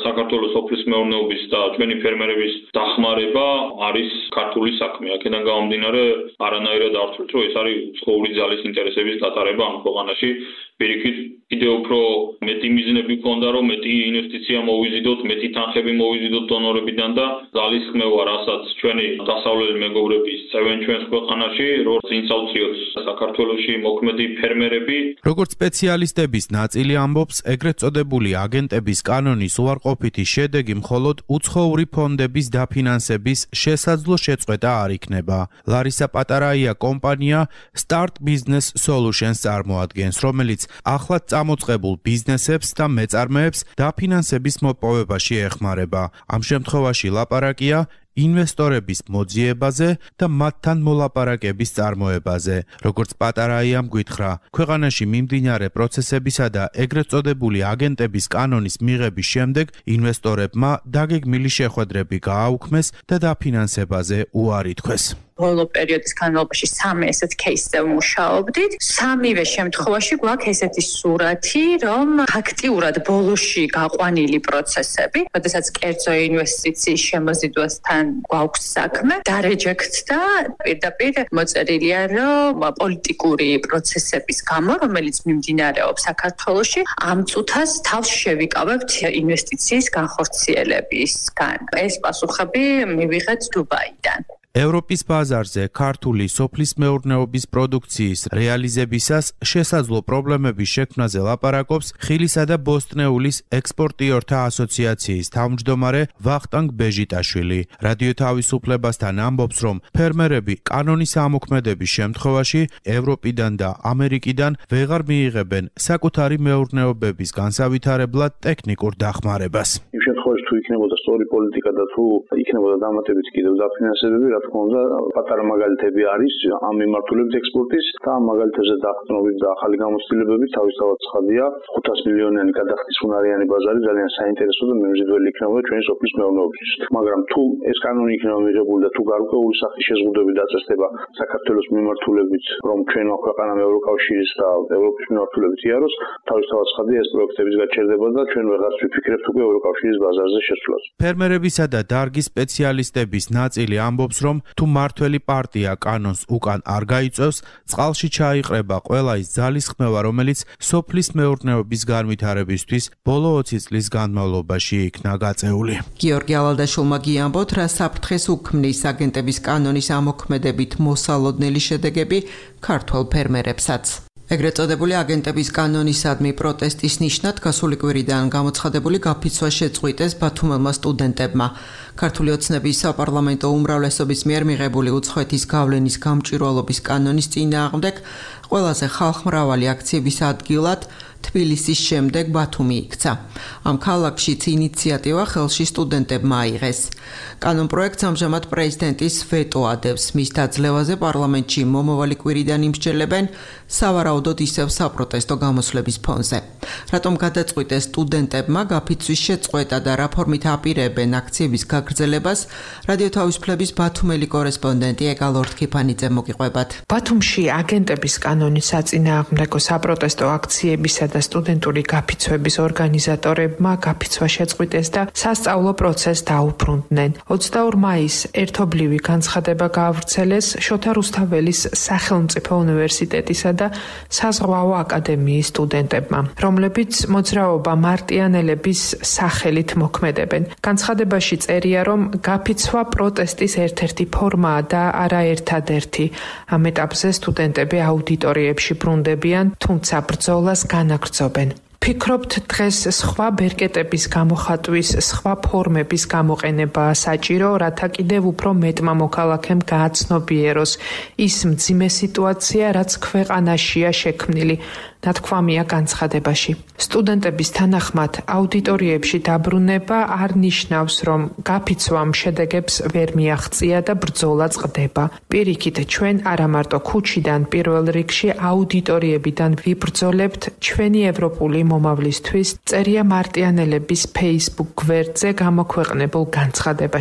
საქართველოს სოფლის მეურნეობის და ჩვენი ფერმერების დახმარება არის ქართული საქმე. აქედან გამომდინარე, არანაირად არ ვთვლით, რომ ეს არის უცხოური ძალის ინტერესების გატარება ამ ქვეყანაში. პირიქით, კიდევ უფრო მეტი მიზნები გქონდა, რომ მეტი ინვესტიცია მოვიზიდოთ, მეტი თანხები მოვიზიდოთ დონორებიდან და ძალისხმევა, რასაც ჩვენი დასავლელი მეგობრები წევენ ჩვენს ქვეყანაში, რომ წინ წავწიოთ საქართველოში მოქმედი ფერმერები. როგორც სპეციალისტების ნაწილი ამბობს, ეგრეთ წოდებული აგენტების კანონის უარყოფითი შედეგი მხოლოდ უცხოური ფონდების დაფინანსების შესაძლო შეწყვეტა არ იქნება. ლარისა პატარაია კომპანია Start Business Solutions წარმოადგენს, რომელიც ახლად წამოწყებულ ბიზნესებს და მეწარმეებს დაფინანსების მოპოვებაში ეხმარება. ამ შემთხვევაში ლაპარაკია ინვესტორების მოძიებაზე და მათთან მოლაპარაკების წარმოებაზე. როგორც პატარაიამ გითხრა, ქვეყანაში მიმდინარე პროცესებისა და ეგრეთ წოდებული აგენტების კანონის მიღების შემდეგ ინვესტორებმა დაგეგმილი შეხვედრები გააუქმეს და დაფინანსებაზე უარი თქვეს. ბოლო პერიოდის განმავლობაში 3 ესეთ кейსზე ვმუშაობდით. 3-ვე შემთხვევაში გვაქვს ესეთი სურათი, რომ აქტიურად ბოლოში გაყვანილი პროცესები, როდესაც კერძო ინვესტიციის შემოზიდვასთან გვაქვს საქმე, დარეჯექტდა პირდაპირ მოწერილია, რომ პოლიტიკური პროცესების გამო, რომელიც მიმდინარეობს საქართველოში, ამ წუთას თავს შევიკავებთ ინვესტიციის განხორციელებისგან. ეს პასუხები მივიღეთ დუბაიდან. ევროპის ბაზარზე ქართული სოფლის მეურნეობის პროდუქციის რეალიზებისას შესაძლო პრობლემების შექმნაზე ლაპარაკობს ხილისა და ბოსტნეულის ექსპორტიორთა ასოციაციის თავმჯდომარე ვახტანგ ბეჟიტაშვილი. რადიო თავისუფლებასთან ამბობს, რომ ფერმერები კანონის ამოქმედების შემთხვევაში ევროპიდან და ამერიკიდან ვეღარ მიიღებენ საკუთარი მეურნეობების განსავითარებლად ტექნიკურ დახმარებას. იმ შემთხვევაში თუ იქნებოდა სწორი პოლიტიკა და თუ იქნებოდა დამატებით კიდევ დაფინანსებები, რა თქმა უნდა, პატარა მაგალითები არის ამ მიმართულებით ექსპორტის და ამ მაგალითებზე დაყრდნობით და ახალი გამოცდილებებით თავისთავად ცხადია 500 მილიონიანი გადახდისუნარიანი ბაზარი ძალიან საინტერესო და მიმზიდველი იქნება ჩვენი სოფლის მეურნეობისთვის. მაგრამ თუ ეს კანონი იქნება მიღებული და თუ გარკვეული სახის შეზღუდვები დაწესდება საქართველოს მიმართულებით, რომ ჩვენმა ქვეყანამ ევროკავშირის და ევროპის მიმართულებით იაროს, თავისთავად ცხადია ეს პროექტებიც გაჩერდება და ჩვენ ვეღარც ვიფიქრებთ უკვე ევროკავშირის ბაზარზე შესვლას. ფერმერებისა და დარგის სპეციალისტების ნაწილი ამბობს, რომ თუ მართველი პარტია კანონს უკან არ გაიწევს, წყალში ჩაიყრება ყველა ის ძალისხმევა, რომელიც სოფლის მეურნეობის განვითარებისთვის ბოლო 20 წლის განმავლობაში იქნა გაწეული. გიორგი ალალდაშვილმა გიამბოთ, რა საფრთხეს უქმნის აგენტების კანონის ამოქმედებით მოსალოდნელი შედეგები ქართველ ფერმერებსაც. ეგრეთ წოდებული აგენტების კანონისადმი პროტესტის ნიშნად გასული კვირიდან გამოცხადებული გაფიცვა შეწყვიტეს ბათუმელმა სტუდენტებმა. ქართული ოცნების საპარლამენტო უმრავლესობის მიერ მიღებული უცხოეთის გავლენის გამჭვირვალობის კანონის წინააღმდეგ ყველაზე ხალხმრავალი აქციების ადგილად თბილისის შემდეგ ბათუმი იქცა. ამ ქალაქშიც ინიციატივა ხელში სტუდენტებმა აიღეს. კანონპროექტს ამჟამად პრეზიდენტის ვეტო ადევს. მის დაძლევაზე პარლამენტში მომავალი კვირიდან იმსჯელებენ სავარაუდოდ ისევ საპროტესტო გამოსვლების ფონზე. რატომ გადაწყვიტეს სტუდენტებმა გაფიცვის შეწყვეტა და რა ფორმით აპირებენ აქციების გაგრძელებას, რადიო თავისუფლების ბათუმელი კორესპონდენტი ეგალორთ ქიფანიძე მოგიყვებათ. ბათუმში აგენტების კანონის საწინააღმდეგო საპროტესტო აქციებისა და სტუდენტური გაფიცვების ორგანიზატორებმა გაფიცვა შეწყვიტეს და სასწავლო პროცესს დაუბრუნდნენ. 22 მაისს ერთობლივი განცხადება გაავრცელეს შოთა რუსთაველის სახელმწიფო უნივერსიტეტისა და საზღვაო აკადემიის სტუდენტებმა, რომლებიც მოძრაობა მარტიანელების სახელით მოქმედებენ. განცხადებაში წერია, რომ გაფიცვა პროტესტის ერთ-ერთი ფორმაა და არა ერთადერთი. ამ ეტაპზე სტუდენტები აუდიტორიებში ბრუნდებიან, თუმცა ბრძოლას განაგრძობენ. ფიქრობთ, დღეს სხვა ბერკეტების გამოხატვის, სხვა ფორმების გამოყენებაა საჭირო, რათა კიდევ უფრო მეტმა მოქალაქემ გააცნობიეროს ის მძიმე სიტუაცია, რაც ქვეყანაშია შექმნილი. ნათქვამია განცხადებაში. სტუდენტების თანახმად აუდიტორიებში დაბრუნება არ ნიშნავს, რომ გაფიცვამ შედეგებს ვერ მიაღწია და ბრძოლა წყდება. პირიქით, ჩვენ არა მარტო ქუჩიდან, პირველ რიგში აუდიტორიებიდან ვიბრძოლებთ ჩვენი ევროპული მომავლისთვის, წერია მარტიანელების Facebook გვერდზე გამოქვეყნებულ განცხადებაში.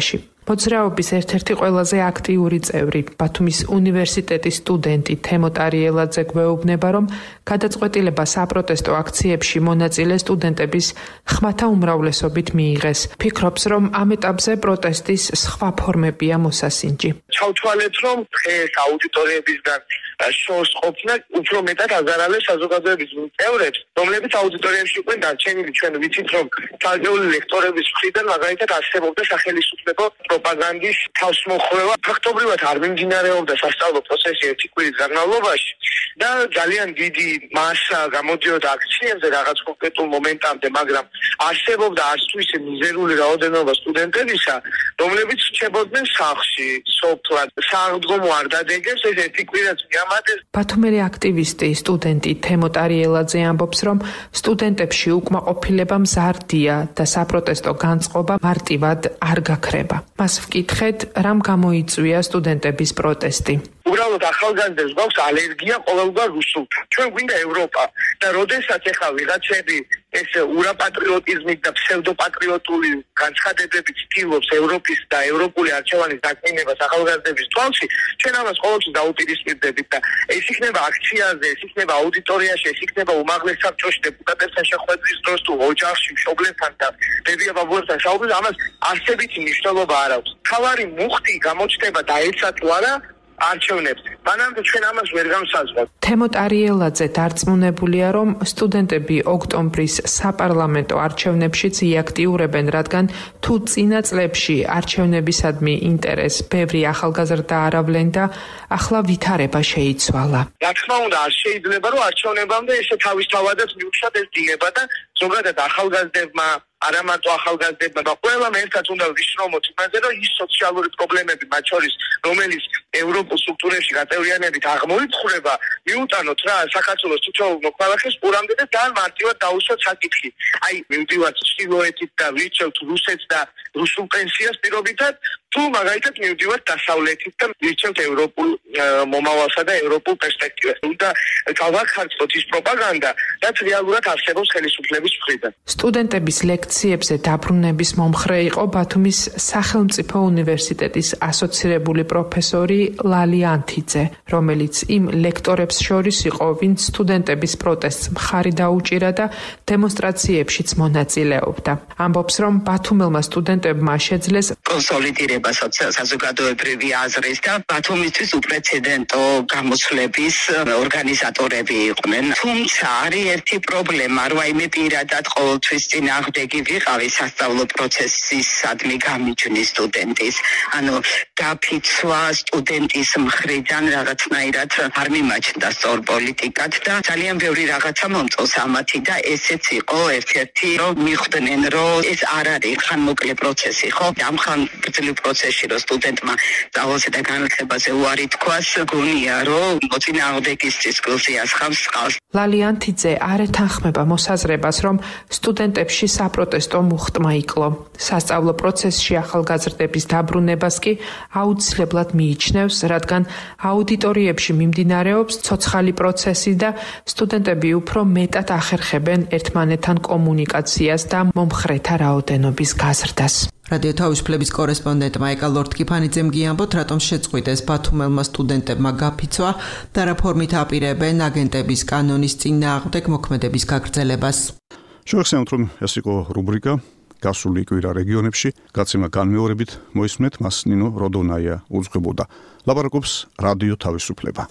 მოძრაობის ერთ-ერთი ყველაზე აქტიური წევრი, ბათუმის უნივერსიტეტის სტუდენტი თემო ტარიელაძე გვეუბნება, რომ გადაწყვეტილება საპროტესტო აქციებში მონაწილე სტუდენტების ხმათა უმრავლესობით მიიღეს. ფიქრობს, რომ ამ ეტაპზე პროტესტის სხვა ფორმებია მოსასინჯი. ჩავთვალეთ, რომ დღეს აუდიტორიებისგან შორს ყოფნა უფრო მეტად აზარალებს საზოგადოების წევრებს, რომლებიც აუდიტორიებში იყვნენ დარჩენილი. ჩვენ ვიცით, რომ თალგეული ლექტორების მხრიდან მაგალითად არსებობდა სახელისუფლებო პროპაგანდის თავსმოხვევა. ფაქტობრივად არ მიმდინარეობდა სასწავლო პროცესი ერთი კვირის განმავლობაში და ძალიან დიდი მასა გამოდიოდა აქციებზე რაღაც კონკრეტულ მომენტამდე, მაგრამ არსებობდა არც თუ ისე მიზერული რაოდენობა სტუდენტებისა, რომლებიც რჩებოდნენ სახლში, სოფლად, სააღდგომო არ დადეგეს, ეს ერთი კვირაც მიამატეს. ბათუმელი აქტივისტი, სტუდენტი თემო ტარიელაძე ამბობს, რომ სტუდენტებში უკმაყოფილება მზარდია და საპროტესტო განწყობა მარტივად არ გაქრება. მას ვკითხეთ, რამ გამოიწვია სტუდენტების პროტესტი. უბრალოდ ახალგაზრდებს გვაქვს ალერგია ყოველგვარ რუსულთან. ჩვენ გვინდა ევროპა და როდესაც ახლა ვიღაცები ეს ურაპატრიოტიზმით და ფსევდოპატრიოტული განცხადებებით ცდილობს ევროპის და ევროპული არჩევანის დაკნინებას ახალგაზრდების თვალში, ჩვენ ამას ყოველთვის დაუპირისპირდებით და ეს იქნება აქციაზე, ეს იქნება აუდიტორიაში, ეს იქნება უმაღლეს საბჭოში დეპუტატებთან შეხვედრის დროს თუ ოჯახში მშობლებთან და ბებია-ბაბუებთან საუბრის, ამას არსებითი მნიშვნელობა არ აქვს. თავარი მუხტი გამოჩნდება დაეცა თუ არა არჩევნებს. მანამდე ჩვენ ამას ვერ განსაზღვრავთ. თემო ტარიელაძე დარწმუნებულია, რომ სტუდენტები ოქტომბრის საპარლამენტო არჩევნებშიც იაქტიურებენ, რადგან თუ წინა წლებში არჩევნებისადმი ინტერესს ბევრი ახალგაზრდა არავლენ და ახლა ვითარება შეიცვალა. რა თქმა უნდა, არ შეიძლება რომ არჩევნებამდე ესე თავისთავადაც მიუჩნდათ ეს დინება და ზოგადად ახალგაზრდებმა არა მარტო ახალგაზრდებმა და ყველამ ერთად უნდა ვისრომოთ იმაზე, რომ ის სოციალური პრობლემები, მათ შორის რომელიც ევროპულ სტრუქტურებში გაწევრიანებით აღმოიფხვრება, მიუტანოთ რა საქართველოს თითოეულ მოქალაქეს პურამდე და ძალიან მარტივად დაუსვათ საკითხი. აი, მივდივართ ჩრდილოეთით და ვირჩევთ რუსეთს და რუსულ პენსიას პირობითად, თუ მაგალითად მივდივართ დასავლეთით და ვირჩევთ ევროპულ მომავალსა და ევროპულ პერსპექტივას. უნდა გავახარჯოთ ის პროპაგანდა, რაც რეალურად არსებობს ხელისუფლების მხრიდან. სტუდენტების ლექციებზე დაბრუნების მომხრე იყო ბათუმის სახელმწიფო უნივერსიტეტის ასოცირებული პროფესორი ლალი ანთიძე, რომელიც იმ ლექტორებს შორის იყო, ვინც სტუდენტების პროტესტს მხარი დაუჭირა და დემონსტრაციებშიც მონაწილეობდა. ამბობს, რომ ბათუმელმა სტუდენტებმა შეძლეს კონსოლიდირება საზოგადოებრივი აზრის და ბათუმისთვის უპრეცედენტო გამოსვლების ორგანიზატორები იყვნენ. თუმცა არის ერთი პრობლემა, რომ აიმე პირადად ყოველთვის წინააღმდეგი ვიყავი სასწავლო პროცესისადმი გამიჯვნის სტუდენტის. ანუ გაფიცვა სტუდენტის მხრიდან რაღაცნაირად არ მიმაჩნდა სწორ პოლიტიკად და ძალიან ბევრი რაღაცა მომწონს ამათი და ესეც იყო ერთ-ერთი, რომ მიხვდნენ, რომ ეს არ არის ხანმოკლე პროცესი, ხო? ამ ხანგრძლივ პროცესში, რომ სტუდენტმა სწავლასა და განათლებაზე უარი თქვას, გონია, რომ მოწინააღმდეგის წისქვილზე ასხამს წყალს. ლალი ანთიძე არ ეთანხმება მოსაზრებას, რომ სტუდენტებში საპროტესტო მუხტმა იკლო. სასწავლო პროცესში ახალგაზრდების დაბრუნებას კი აუცილებლად მიიჩნევს, რადგან აუდიტორიებში მიმდინარეობს ცოცხალი პროცესი და სტუდენტები უფრო მეტად ახერხებენ ერთმანეთთან კომუნიკაციას და მომხრეთა რაოდენობის გაზრდას. რადიო თავისუფლების კორესპონდენტმა ეკა ლორდ-კიფანიძემ გიამბოთ, რატომ შეწყვიტეს ბათუმელმა სტუდენტებმა გაფიცვა და რა ფორმით აპირებენ აგენტების კანონის წინააღმდეგ მოქმედების გაგრძელებას. შევახსენოთ, რომ ეს იყო რუბრიკა გასული კვირა რეგიონებში, გაცემა განმეორებით მოისმენთ, მას ნინო როდონაია უძღვებოდა. ლაპარაკობს რადიო თავისუფლება.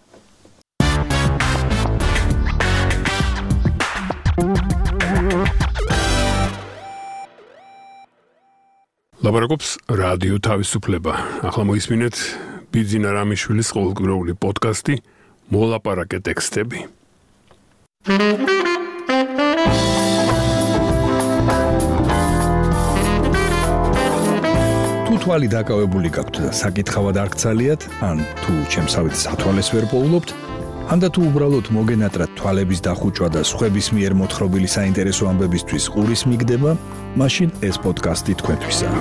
ლაპარაკობს რადიო თავისუფლება. ახლა მოისმინეთ ბიძინა რამიშვილის ყოველკვირეული პოდკასტი მოლაპარაკე ტექსტები. თუ თვალი დაკავებული გაქვთ და საკითხავად არ გცალიათ, ან თუ ჩემსავით სათვალეს ვერ პოულობთ, ან და თუ უბრალოდ მოგენატრათ თვალების დახუჭვა და სხვების მიერ მოთხრობილი საინტერესო ამბებისთვის ყურის მიგდება, მაშინ ეს პოდკასტი თქვენთვისაა.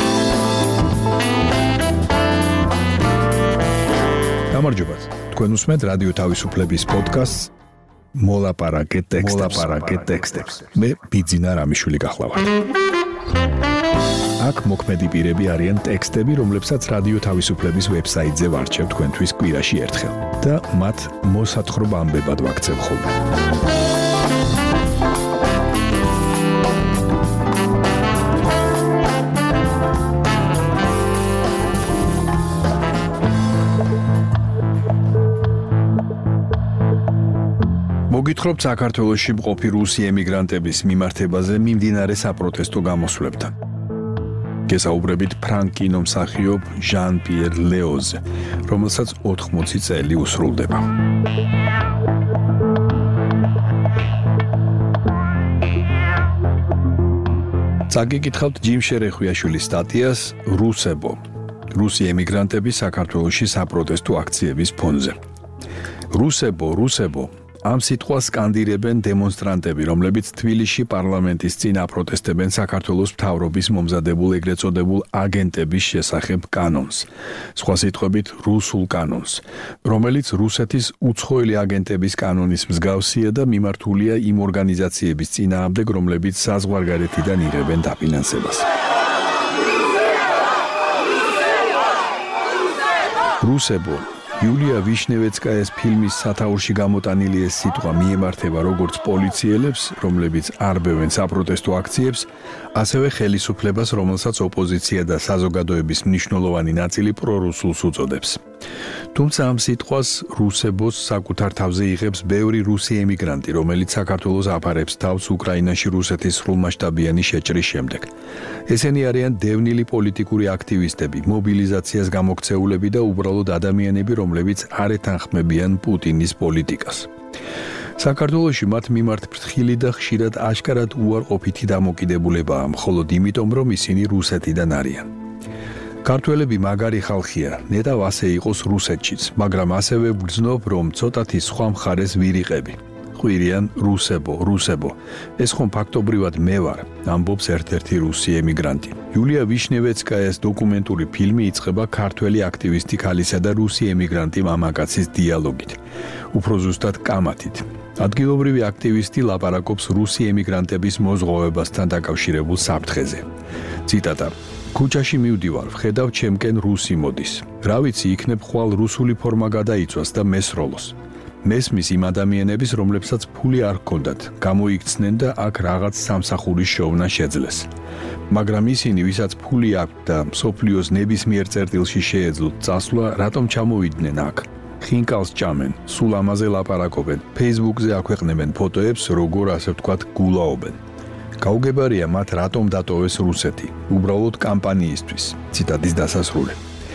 გამარჯობათ. თქვენ უსმენთ რადიო თავისუფლების პოდკასტს მოლაპარაკე ტექსტებს. მე ბიძინა რამიშვილი გახლავართ. აქ მოქმედი პირები არიან ტექსტები, რომლებსაც რადიო თავისუფლების ვებსაიტზე ვარჩევ თქვენთვის კვირაში ერთხელ და მათ მოსათხრობამდებად ვაქცევ ხოლმე. მოგითხრობთ საქართველოში მყოფი რუსი ემიგრანტების მიმართებაზე მიმდინარე საპროტესტო გამოსვლებთან. გესაუბრებით ფრანგ კინომსახიობ ჟან-პიერ ლეოზე, რომელსაც 80 წელი უსრულდება. წაგიკითხავთ ჯიმ შერეხვიაშვილის სტატიას რუსებო. რუსი ემიგრანტები საქართველოში საპროტესტო აქციების ფონზე. რუსებო ამ სიტყვას სკანდირებენ დემონსტრანტები, რომლებიც თბილისში პარლამენტის წინ აპროტესტებენ საქართველოს მთავრობის მომზადებულ ეგრეთ წოდებულ აგენტების შესახებ კანონს. სხვა სიტყვებით, რუსულ კანონს, რომელიც რუსეთის უცხოელი აგენტების კანონის მსგავსია და მიმართულია იმ ორგანიზაციების წინააღმდეგ, რომლებიც საზღვარგარეთიდან იღებენ დაფინანსებას. რუსებო იულია ვიშნევეცკაიას ფილმის სათაურში გამოტანილი ეს სიტყვა მიემართება როგორც პოლიციელებს, რომლებიც არბევენ საპროტესტო აქციებს, ასევე ხელისუფლებას, რომელსაც ოპოზიცია და საზოგადოების მნიშვნელოვანი ნაწილი პრორუსულს უწოდებს. თუმცა ამ სიტყვას რუსებოს საკუთარ თავზე იღებს ბევრი რუსი ემიგრანტი, რომელიც საქართველოს აფარებს თავს უკრაინაში რუსეთის სრულმასშტაბიანი შეჭრის შემდეგ. ესენი არიან დევნილი პოლიტიკური აქტივისტები, მობილიზაციას გამოქცეულები და უბრალოდ ადამიანები, რომლებიც არ ეთანხმებიან პუტინის პოლიტიკას. საქართველოში მათ მიმართ ფრთხილი და ხშირად აშკარად უარყოფითი დამოკიდებულებაა, მხოლოდ იმიტომ, რომ ისინი რუსეთიდან არიან. ქართველები მაგარი ხალხია, ნეტავ ასე იყოს რუსეთშიც, მაგრამ ასევე ვგრძნობ, რომ ცოტათი სხვა მხარეს ვირიყები. ყვირიან რუსებო. ეს ხომ ფაქტობრივად მე ვარ, ამბობს ერთ-ერთი რუსი ემიგრანტი. იულია ვიშნევეცკაიას დოკუმენტური ფილმი იწყება ქართველი აქტივისტი ქალისა და რუსი ემიგრანტი მამაკაცის დიალოგით. უფრო ზუსტად კამათით. ადგილობრივი აქტივისტი ლაპარაკობს რუსი ემიგრანტების მოზღვავებასთან დაკავშირებულ საფრთხეზე. ციტატა: ქუჩაში მივდივარ, ვხედავ ჩემკენ რუსი მოდის. რა ვიცი, იქნებ ხვალ რუსული ფორმა გადაიცვას და მესროლოს. მესმის იმ ადამიანების, რომლებსაც ფული არ ჰქონდათ, გამოიქცნენ და აქ რაღაც სამსახურის შოვნა შეძლეს. მაგრამ ისინი, ვისაც ფული აქვთ და მსოფლიოს ნებისმიერ წერტილში შეეძლოთ წასვლა, რატომ ჩამოვიდნენ აქ? ხინკალს ჭამენ, სულ ამაზე ლაპარაკობენ, Facebook-ზე აქვეყნებენ ფოტოებს, როგორ ასე ვთქვათ, გულაობენ. გაუგებარია მათ რატომ დატოვეს რუსეთი, უბრალოდ კამპანიისთვის. ციტატის დასასრული.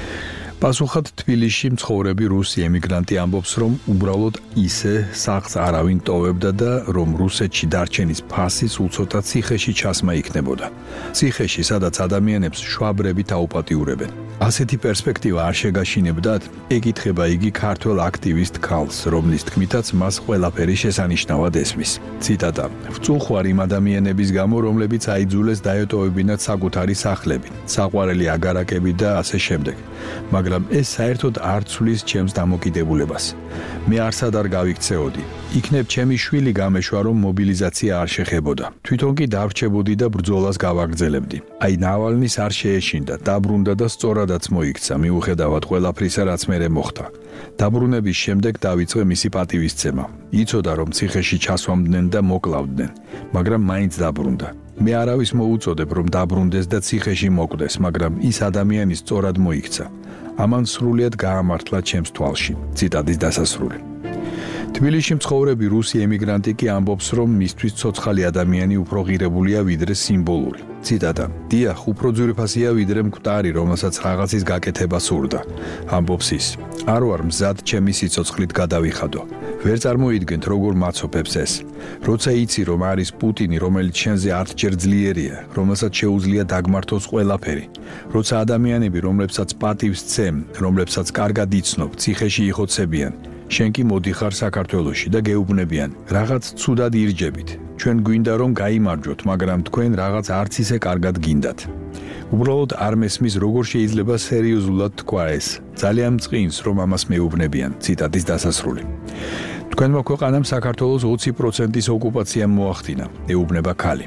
პასუხად თბილისში მცხოვრები რუსი ემიგრანტი ამბობს, რომ უბრალოდ ისე სახლს არავინ ტოვებდა და რომ რუსეთში დარჩენის ფასი სულ ცოტა ციხეში ჩასმა იქნებოდა. ციხეში, სადაც ადამიანებს შვაბრები დაუპატიურებენ. ასეთი პერსპექტივა არ შეგაშინებდათ? ეკითხება იგი ქართველ აქტივისტ ქალს, რომლის თქმითაც მას ყველაფერი შესანიშნავად ესმის. ციტატა: ვწუხვარ იმ ადამიანების გამო, რომლებიც აიძულეს დაეტოვებინათ საკუთარი სახლები, საყვარელი აგარაკები და ასე შემდეგ. მაგრამ ეს საერთოდ არ ცვლის ჩემს დამოკიდებულებას. მე არსად არ გავიქცეოდი. იქნებ ჩემი შვილი გამეშვა, რომ მობილიზაცია არ შეხებოდა. თვითონ კი დავრჩებოდი და ბრძოლას გავაგრძელებდი. აი ნავალნის არ შეეშინდა, დაბრუნდა და სწორადაც მოიქცა, მიუხედავად ყველაფრისა, რაც მერე მოხდა. დაბრუნების შემდეგ დავიწყე მისი პატივისცემა. იცოდა, რომ ციხეში ჩასვამდნენ და მოკლავდნენ, მაგრამ მაინც დაბრუნდა. მე არავის მოუწოდებ, რომ დაბრუნდეს და ციხეში მოკვდეს, მაგრამ ის ადამიანი სწორად მოიქცა. ამან სრულიად გაამართლა ჩემს თვალში. ციტატის დასასრული. თბილისში მცხოვრები რუსი ემიგრანტი კი ამბობს, რომ მისთვის ცოცხალი ადამიანი უფრო ღირებულია ვიდრე სიმბოლური. ციტატა: დიახ, უფრო ძვირფასია ვიდრე მკვდარი, რომელსაც რაღაცის გაკეთება სურდა. ამბობს ის: არ ვარ მზად ჩემი სიცოცხლით გადავიხადო. ვერ წარმოიდგენთ, როგორ მაცოფებს ეს. როცა იცი, რომ არის პუტინი, რომელიც შენზე ართჯერ ძლიერია, რომელსაც შეუძლია დაგმართოს ყველაფერი. როცა ადამიანები, რომლებსაც პატივს სცემ, რომლებსაც კარგად იცნობ, ციხეში იხოცებიან. შენ კი მოდიხარ საქართველოში და გეუბნებიან, რაღაც ცუდად ირჯებით. ჩვენ გვინდა რომ გაიმარჯვოთ, მაგრამ თქვენ რაღაც არც ისე კარგად გინდათ. უბრალოდ არ მესმის, როგორ შეიძლება სერიოზულად თქვა ეს. ძალიან მწყინს, რომ ამას მეუბნებიან. ციტატის დასასრული. თქვენმა ქვეყანამ საქართველოს 20%-ის ოკუპაცია მოახდინა, ეუბნება ქალი.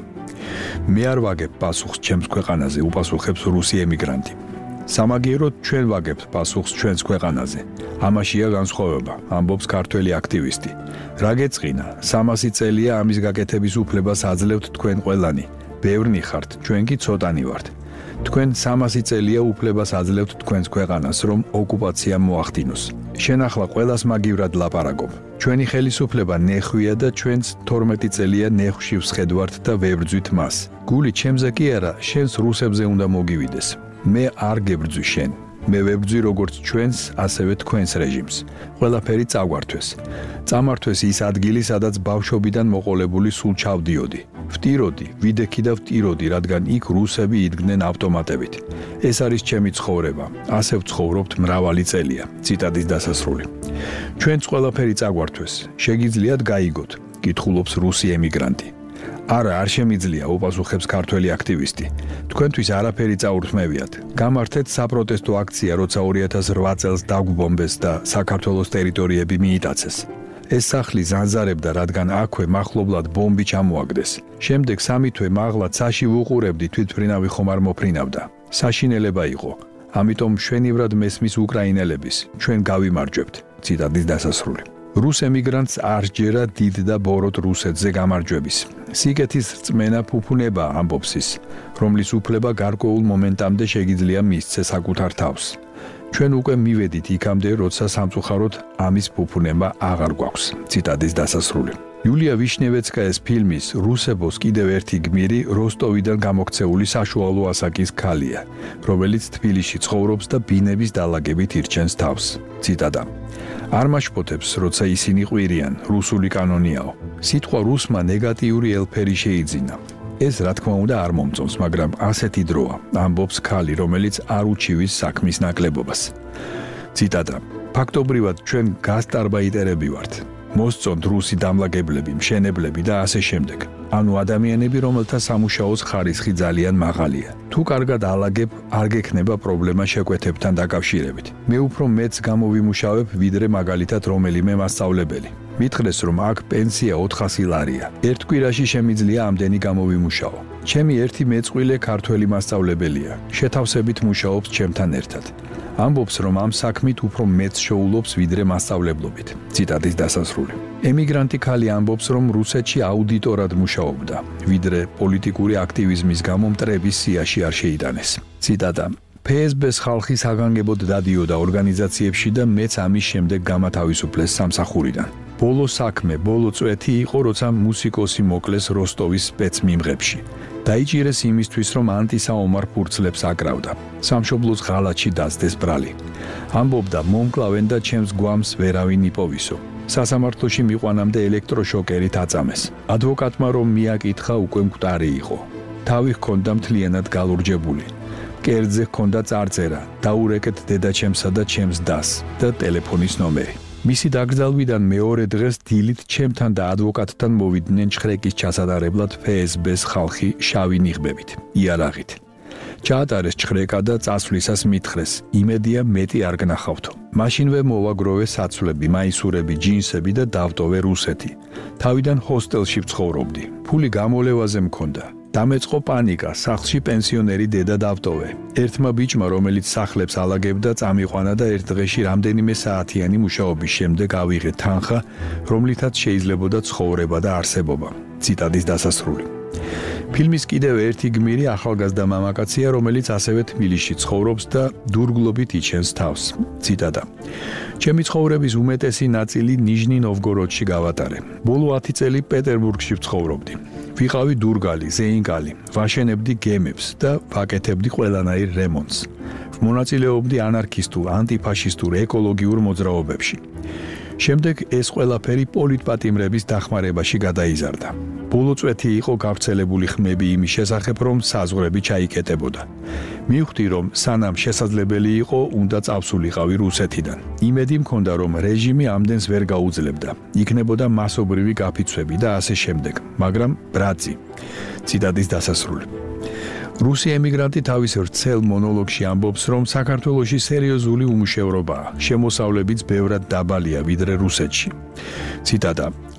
მე არ ვაგებ პასუხს ჩემს ქვეყანაზე, უპასუხებს რუსი ემიგრანტი. სამაგიეროდ ჩვენ ვაგებთ პასუხს ჩვენს ქვეყანაზე. ამაშია განსხვავება, ამბობს ქართველი აქტივისტი. რა გეწყინა, 300 წელია ამის გაკეთების უფლებას აძლევთ თქვენ ყველანი. ბევრნი ხართ, ჩვენ კი ცოტანი ვართ. თქვენ 300 წელია უფლებას აძლევთ თქვენს ქვეყანას, რომ ოკუპაცია მოახდინოს. შენ ახლა ყველას მაგივრად ლაპარაკობ. ჩვენი ხელისუფლება ნეხვია და ჩვენც 12 წელია ნეხვში ვსხედვართ და ვებრძვით მას. გული ჩემზე კი არა, შენს რუსებზე უნდა მოგივიდეს. მე არ გებრძვი შენ. მე ვებრძვი როგორც ჩვენს, ასევე თქვენს რეჟიმს. ყველაფერი წაგვართვეს. წამართვეს ის ადგილი, სადაც ბავშვობიდან მოყოლებული სულ ჩავდიოდი. ვტიროდი, ვიდექი და ვტიროდი, რადგან იქ რუსები იდგნენ ავტომატებით. ეს არის ჩემი ცხოვრება. ასე ვცხოვრობთ მრავალი წელია. ციტატის დასასრული. ჩვენც ყველაფერი წაგვართვეს. შეგიძლიათ გაიგოთ, კითხულობს რუსი ემიგრანტი. არა, არ შემიძლია, უპასუხებს ქართველი აქტივისტი. თქვენთვის არაფერი წაურთმევიათ. გამართეთ საპროტესტო აქცია, როცა 2008 წელს დაგვბომბეს და საქართველოს ტერიტორიები მიიტაცეს. ეს სახლი ზანზარებდა, რადგან აქვე მახლობლად ბომბი ჩამოაგდეს. შემდეგ 3 თვე მაღლა ცაში ვუყურებდი, თვითმფრინავი ხომ არ მოფრინავდა. საშინელება იყო. ამიტომ მშვენივრად მესმის უკრაინელების, ჩვენ გავიმარჯვებთ. ციტატის დასასრული. რუს ემიგრანტს არ სჯერა დიდ და ბოროტ რუსეთზე გამარჯვების. სიკეთის რწმენა ფუფუნება ამბობს ის, რომლის უფლება გარკვეულ მომენტამდე შეგიძლია მისცე საკუთარ თავს. ჩვენ უკვე მივედით იქამდე, როცა სამწუხაროდ ამის ფუფუნება აღარ გვაქვს. ციტატის დასასრული. იულია ვიშნევეცკაის ფილმის რუსებოს კიდევ ერთი გმირი როსტოვიდან გამოქცეული საშუალო ასაკის ქალია, რომელიც თბილისში ცხოვრობს და ბინების დალაგებით ირჩენს თავს. ციტატა. არ მაშფოთებს, როცა ისინი ყვირიან, რუსული კანონიაო. სიტყვა რუსმა ნეგატიური ელფერი შეიძინა. ეს რა თქმა უნდა არ მომწონს, მაგრამ ასეთი დროა, ამბობს ქალი, რომელიც არ უჩივის საქმის ნაკლებობას. ციტატა. ფაქტობრივად ჩვენ გასტარბაიტერები ვართ. მოსწონთ რუსი დამლაგებლები, მშენებლები და ასე შემდეგ. ანუ ადამიანები, რომელთა სამუშაოს ხარისხი ძალიან მაღალია. თუ კარგად ალაგებ, არ გექნება პრობლემა შეკვეთებთან დაკავშირებით. მე უფრო მეც გამოვიმუშავებ, ვიდრე მაგალითად რომელიმე მასწავლებელი. მითხრეს, რომ აქ პენსია 400 ლარია. ერთ კვირაში შემიძლია ამდენი გამოვიმუშაო. ჩემი ერთი მეწყვილე ქართველი მასწავლებელია. შეთავსებით მუშაობს ჩემთან ერთად. ამბობს, რომ ამ საქმით უფრო მეც შეულობს, ვიდრე მასწავლებლობით. ციტატის დასასრული. ემიგრანტი ქალი ამბობს, რომ რუსეთში აუდიტორად მუშაობდა, ვიდრე პოლიტიკური აქტივიზმის გამო მტრების სიაში არ შეიტანეს. ციტატა. ფსბ-ს ხალხი საგანგებოდ დადიოდა ორგანიზაციებში და მეც ამის შემდეგ გამათავისუფლეს სამსახურიდან. ბოლო საქმე, ბოლო წვეთი იყო, როცა მუსიკოსი მოკლეს როსტოვის სპეცმიმღებში. დაიჭირეს იმისთვის, რომ ანტისაომარ ფურცლებს აკრავდა. სამშობლოს ღალატში დასდეს ბრალი. ამბობდა, მომკლავენ და ჩემს გვამს ვერავინ იპოვისო. სასამართლოში მიყვანამდე ელექტროშოკერით აწამეს. ადვოკატმა რომ მიაკითხა, უკვე მკვდარი იყო. თავი ჰქონდა მთლიანად გალურჯებული. კერძზე ჰქონდა წარწერა, დაურეკეთ დედაჩემსა და ჩემს დას და ტელეფონის ნომერი. მისი დაკრძალვიდან მეორე დღეს დილით ჩემთან და ადვოკატთან მოვიდნენ ჩხრეკის ჩასატარებლად ფსბ-ს ხალხი შავი ნიღბებით, იარაღით. ჩაატარეს ჩხრეკა და წასვლისას მითხრეს, იმედია მეტი არ გნახავთო. მაშინვე მოვაგროვე საცვლები, მაისურები, ჯინსები და დავტოვე რუსეთი. თავიდან ჰოსტელში ვცხოვრობდი. ფული გამოლევაზე მქონდა. დამეწყო პანიკა, სახლში პენსიონერი დედა დავტოვე. ერთმა ბიჭმა, რომელიც სახლებს ალაგებდა, წამიყვანა და ერთ დღეში რამდენიმე საათიანი მუშაობის შემდეგ ავიღე თანხა, რომლითაც შეიძლებოდა ცხოვრება და არსებობა. ციტატის დასასრული. ფილმის კიდევ ერთი გმირი ახალგაზრდა მამაკაცია, რომელიც ასევე თბილისში ცხოვრობს და დურგლობით იჩენს თავს. ციტატა. ჩემი ცხოვრების უმეტესი ნაწილი ნიჟნი ნოვგოროდში გავატარე. ბოლო 10 წელი პეტერბურგში ვცხოვრობდი. ვიყავი დურგალი, ზეინკალი, ვაშენებდი გემებს და ვაკეთებდი ყველანაირ რემონტს. მონაწილეობდი ანარქისტულ, ანტიფაშისტურ, ეკოლოგიურ მოძრაობებში. შემდეგ ეს ყველაფერი პოლიტპატიმრების დახმარებაში გადაიზარდა. ბოლო წვეთი იყო გავრცელებული ხმები იმის შესახებ, რომ საზღვრები ჩაიკეტებოდა. მივხვდი, რომ სანამ შესაძლებელი იყო, უნდა წავსულიყავი რუსეთიდან. იმედი მქონდა, რომ რეჟიმი ამდენს ვერ გაუძლებდა. იქნებოდა მასობრივი გაფიცვები და ასე შემდეგ, მაგრამ ბრაცი. ციტატის დასასრული. რუსი ემიგრანტი თავის ვრცელ მონოლოგში ამბობს, რომ საქართველოში სერიოზული უმუშევრობაა, შემოსავლებიც ბევრად დაბალია ვიდრე რუსეთში. ციტატა.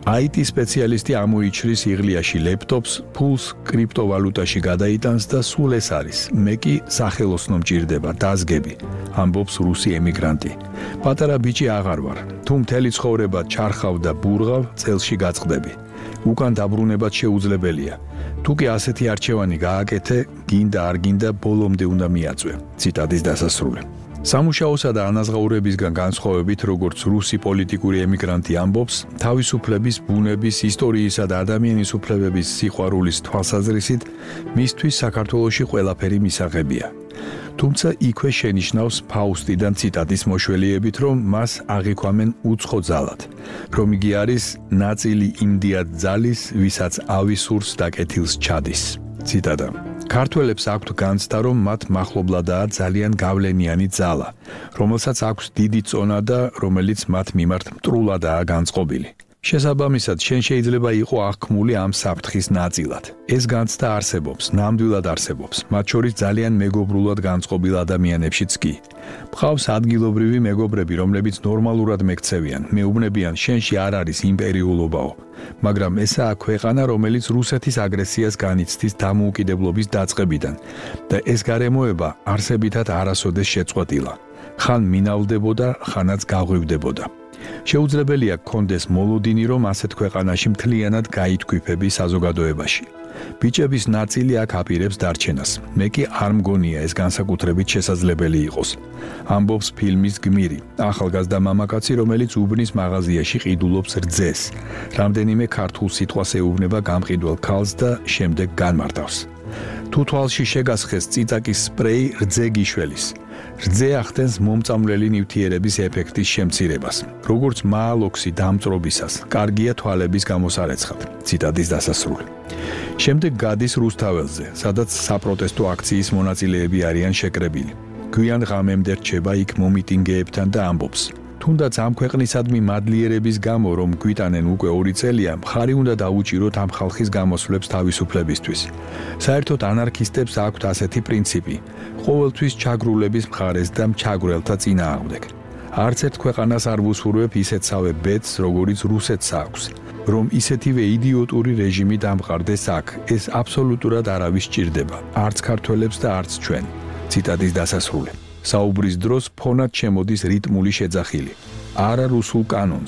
IT სპეციალისტი ამოიჩრის იღლიაში ლეპტოპს, ფულს კრიპტოვალუტაში გადაიტანს და სულ ეს არის. მე კი სახელოსნო მჭირდება, დაზგები, ამბობს რუსი ემიგრანტი. პატარა ბიჭი აღარ ვარ, თუ მთელი ცხოვრება ჩარხავ და ბურღავ, წელში გაწყდები. უკან დაბრუნებაც შეუძლებელია. თუ კი ასეთი არჩევანი გააკეთე, გინდა არ გინდა ბოლომდე უნდა მიაწვე. ციტატის დასასრული. სამუშაოსა და ანაზღაურებისგან განსხვავებით, როგორც რუსი პოლიტიკური ემიგრანტი ამბობს, თავისუფლების, ბუნების, ისტორიისა და ადამიანის უფლებების სიყვარულის თვალსაზრისით, მისთვის საქართველოში ყველაფერი მისაღებია. თუმცა იქვე შენიშნავს ფაუსტიდან ციტატის მოშველიებით, რომ მას აღიქვამენ უცხო ძალად, რომ იგი არის ნაწილი იმ დიად ძალის, ვისაც ავისურს და კეთილს ჩადის. ციტატა. ქართველებს აქვთ განცდა, რომ მათ მახლობლადაა ძალიან გავლენიანი ძალა, რომელსაც აქვს დიდი წონა და რომელიც მათ მიმართ მტრულადაა განწყობილი. შესაბამისად, შენ შეიძლება იყო აღქმული ამ საფრთხის ნაწილად. ეს განცდა არსებობს, ნამდვილად არსებობს, მათ შორის ძალიან მეგობრულად განწყობილ ადამიანებშიც კი. მყავს ადგილობრივი მეგობრები, რომლებიც ნორმალურად მეკცევიან, მეუბნებიან, შენში არ არის იმპერიულობაო. მაგრამ ესაა ქვეყანა, რომელიც რუსეთის აგრესიას განიცდის დამოუკიდებლობის დაწყებიდან და ეს გარემოება არსებითად არასოდეს შეწყვეტილა. ხან მინავდებოდა, ხანაც გაღვივდებოდა. შეუძლებელია გქონდეს მოლოდინი, რომ ასეთ ქვეყანაში მთლიანად გაითქვიფები საზოგადოებაში. ბიჭების ნაწილი აქ აპირებს დარჩენას. მე კი არ მგონია ეს განსაკუთრებით შესაძლებელი იყოს. ამბობს ფილმის გმირი, ახალგაზრდა მამაკაცი, რომელიც უბნის მაღაზიაში ყიდულობს რძეს. რამდენიმე ქართულ სიტყვას ეუბნება გამყიდველ ქალს და შემდეგ განმარტავს. თუ თვალში შეგასხეს წიწაკის სპრეი რძე გიშველის. რძე ახდენს მომწამვლელი ნივთიერების ეფექტის შემცირებას. როგორც მაალოქსი დამწრობისას, კარგია თვალების გამოსარეცხად. ციტატის დასასრული. შემდეგ გადის რუსთაველზე, სადაც საპროტესტო აქციის მონაწილეები არიან შეკრებილი. გვიან ღამემდე რჩება იქ მომიტინგეებთან და ამბობს. თუნდაც ამ ქვეყნისადმი მადლიერების გამო, რომ გვიტანენ უკვე 2 წელია, მხარი უნდა დაუჭიროთ ამ ხალხის გამოსვლებს თავისუფლებისთვის. საერთოდ ანარქისტებს აქვთ ასეთი პრინციპი: ყოველთვის ჩაგრულების მხარეს და ჩაგვრელთა წინააღმდეგ. არც ერთ ქვეყანას არ ვუსურვებ ისეთსავე ბედს, როგორიც რუსეთს აქვს. რომ ისეთივე იდიოტური რეჟიმი დამყარდეს აქ, ეს აბსოლუტურად არავის სჭირდება, არც ქართველებს და არც ჩვენ. ციტატის დასასრული. საუბრის დროს ფონად შემოდის რიტმული შეძახილი. არა რუსულ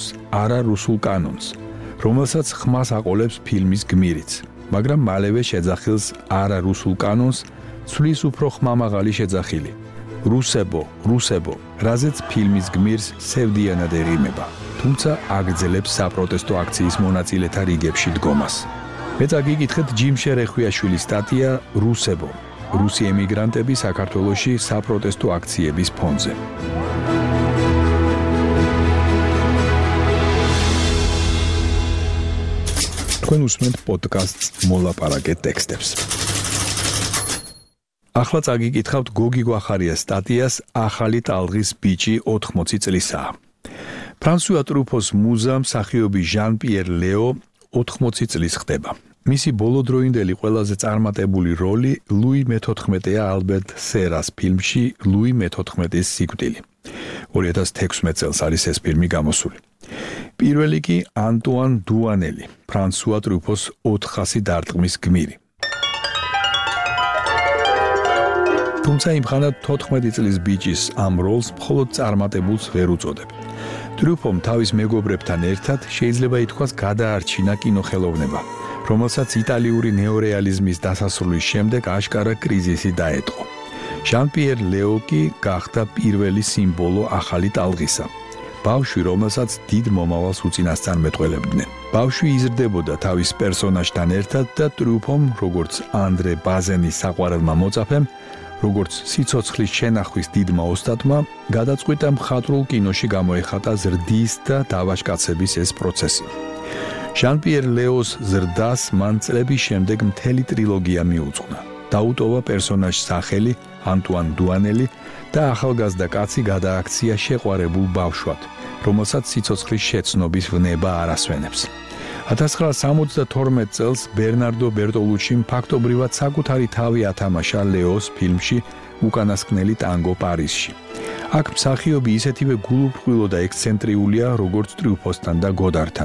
კანონს, რომელსაც ხმას აყოლებს ფილმის გმირიც. მაგრამ მალევე შეძახილს არა რუსულ კანონს ცვლის უფრო ხმამაღალი შეძახილი. რუსებო, რაზეც ფილმის გმირს სევდიანად ერიმება. თუმცა აგრძელებს საპროტესტო აქციის მონაწილეთა რიგებში დგომას. მე წაგიკითხეთ ჯიმ შერეხვიაშვილის სტატია რუსებო. რუსი ემიგრანტები საქართველოში საპროტესტო აქციების ფონზე. თქვენ უსმენთ პოდკასტს მოლაპარაკე ტექსტებს. ახლა წაგიკითხავთ გოგი გვახარიას სტატიას ახალი ტალღის ბიჭი 80 წლისაა. ფრანსუა ტრუფოს მუზა მსახიობი ჟან-პიერ ლეო 80 წლის ხდება. მისი ბოლოდროინდელი ყველაზე წარმატებული როლი ლუი მე-14-ა ალბერტ სერას ფილმში ლუი მე-14-ის სიკვდილი. 2016 წელს არის ეს ფილმი გამოსული. პირველი კი ანტუან დუანელი, ფრანსუა ტრუფოს 400 დარტყმის გმირი. თუმცა იმხანად 14 წლის ბიჭის ამ როლს მხოლოდ წარმატებულს ვერ უწოდებ. ტრუფომ თავის მეგობრებთან ერთად შეიძლება ითქვას გადაარჩინა კინოხელოვნება, რომელსაც იტალიური ნეორეალიზმის დასასრულის შემდეგ აშკარა კრიზისი დაეტყო. ჟან-პიერ ლეო კი გახდა პირველი სიმბოლო ახალი ტალღისა. ბავშვი, რომელსაც დიდ მომავალს უწინასწარ მეტყველებდნენ. ბავშვი იზრდებოდა თავის პერსონაჟთან ერთად და ტრუფომ, როგორც ანდრე ბაზენის საყვარელმა მოწაფემ, როგორც სიცოცხლის შენახვის დიდმა ოსტატმა, გადაწყვიტა მხატვრულ კინოში გამოეხატა ზრდის და დავაშკაცების ეს პროცესი. ჟან-პიერ ლეოს ზრდას მან წლების შემდეგ მთელი ტრილოგია მიუძღვნა. დაუტოვა პერსონაჟს სახელი ანტუან დუანელი და ახალგაზრდა კაცი გადააქცია შეყვარებულ ბავშვად, რომელსაც სიცოცხლის შეცნობის ვნება არ ასვენებს. 1972 წელს ბერნარდო ბერტოლუჩიმ ფაქტობრივად საკუთარი თავი ათამაშა ლეოს ფილმში უკანასკნელი ტანგო პარიზში. აქ მსახიობი ისეთივე გულუბრყვილო და ექსცენტრიულია, როგორც ტრუფოსთან და გოდართან.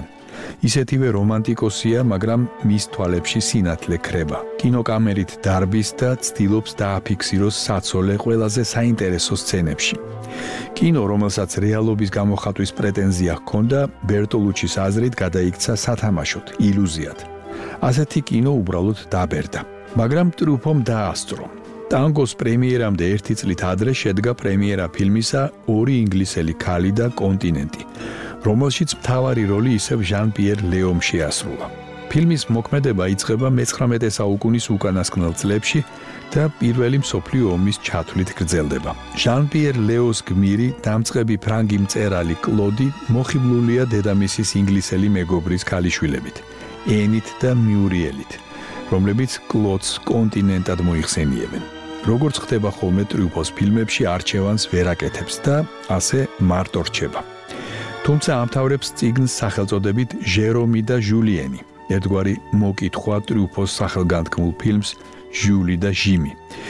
ისეთივე რომანტიკოსია, მაგრამ მის თვალებში სინათლე ქრება. კინოკამერით დარბის და ცდილობს დააფიქსიროს საცოლე ყველაზე საინტერესო სცენებში. კინო, რომელსაც რეალობის გამოხატვის პრეტენზია ჰქონდა, ბერტოლუჩის აზრით გადაიქცა სათამაშოდ, ილუზიად. ასეთი კინო უბრალოდ დაბერდა. მაგრამ ტრუფომ დაასწრო. ტანგოს პრემიერამდე 1 წლით ადრე შედგა პრემიერა ფილმისა ორი ინგლისელი ქალი და კონტინენტი, რომელშიც მთავარი როლი ისევ ჟან-პიერ ლეომ შეასრულა. ფილმის მოქმედება იწყება მე-19 საუკუნის უკანასკნელ წლებში და პირველი მსოფლიო ომის ჩათვლით გრძელდება. ჟან-პიერ ლეოს გმირი, დამწყები ფრანგი მწერალი კლოდი მოხიბლულია დედამისის ინგლისელი მეგობრის ქალიშვილებით, ენით და მიურიელით, რომლებიც კლოდს კონტინენტად მოიხსენიებენ. როგორც ხდება ხოლმე ტრუფოს ფილმებში, არჩევანს ვერ აკეთებს და ასე მარტო რჩება. თუმცა ამთავრებს წიგნს სახელწოდებით ჟერომი და ჟულიენი, ერთგვარი მოკითხვა ტრუფოს სახელგანთქმულ ფილმს ჟული და ჟიმი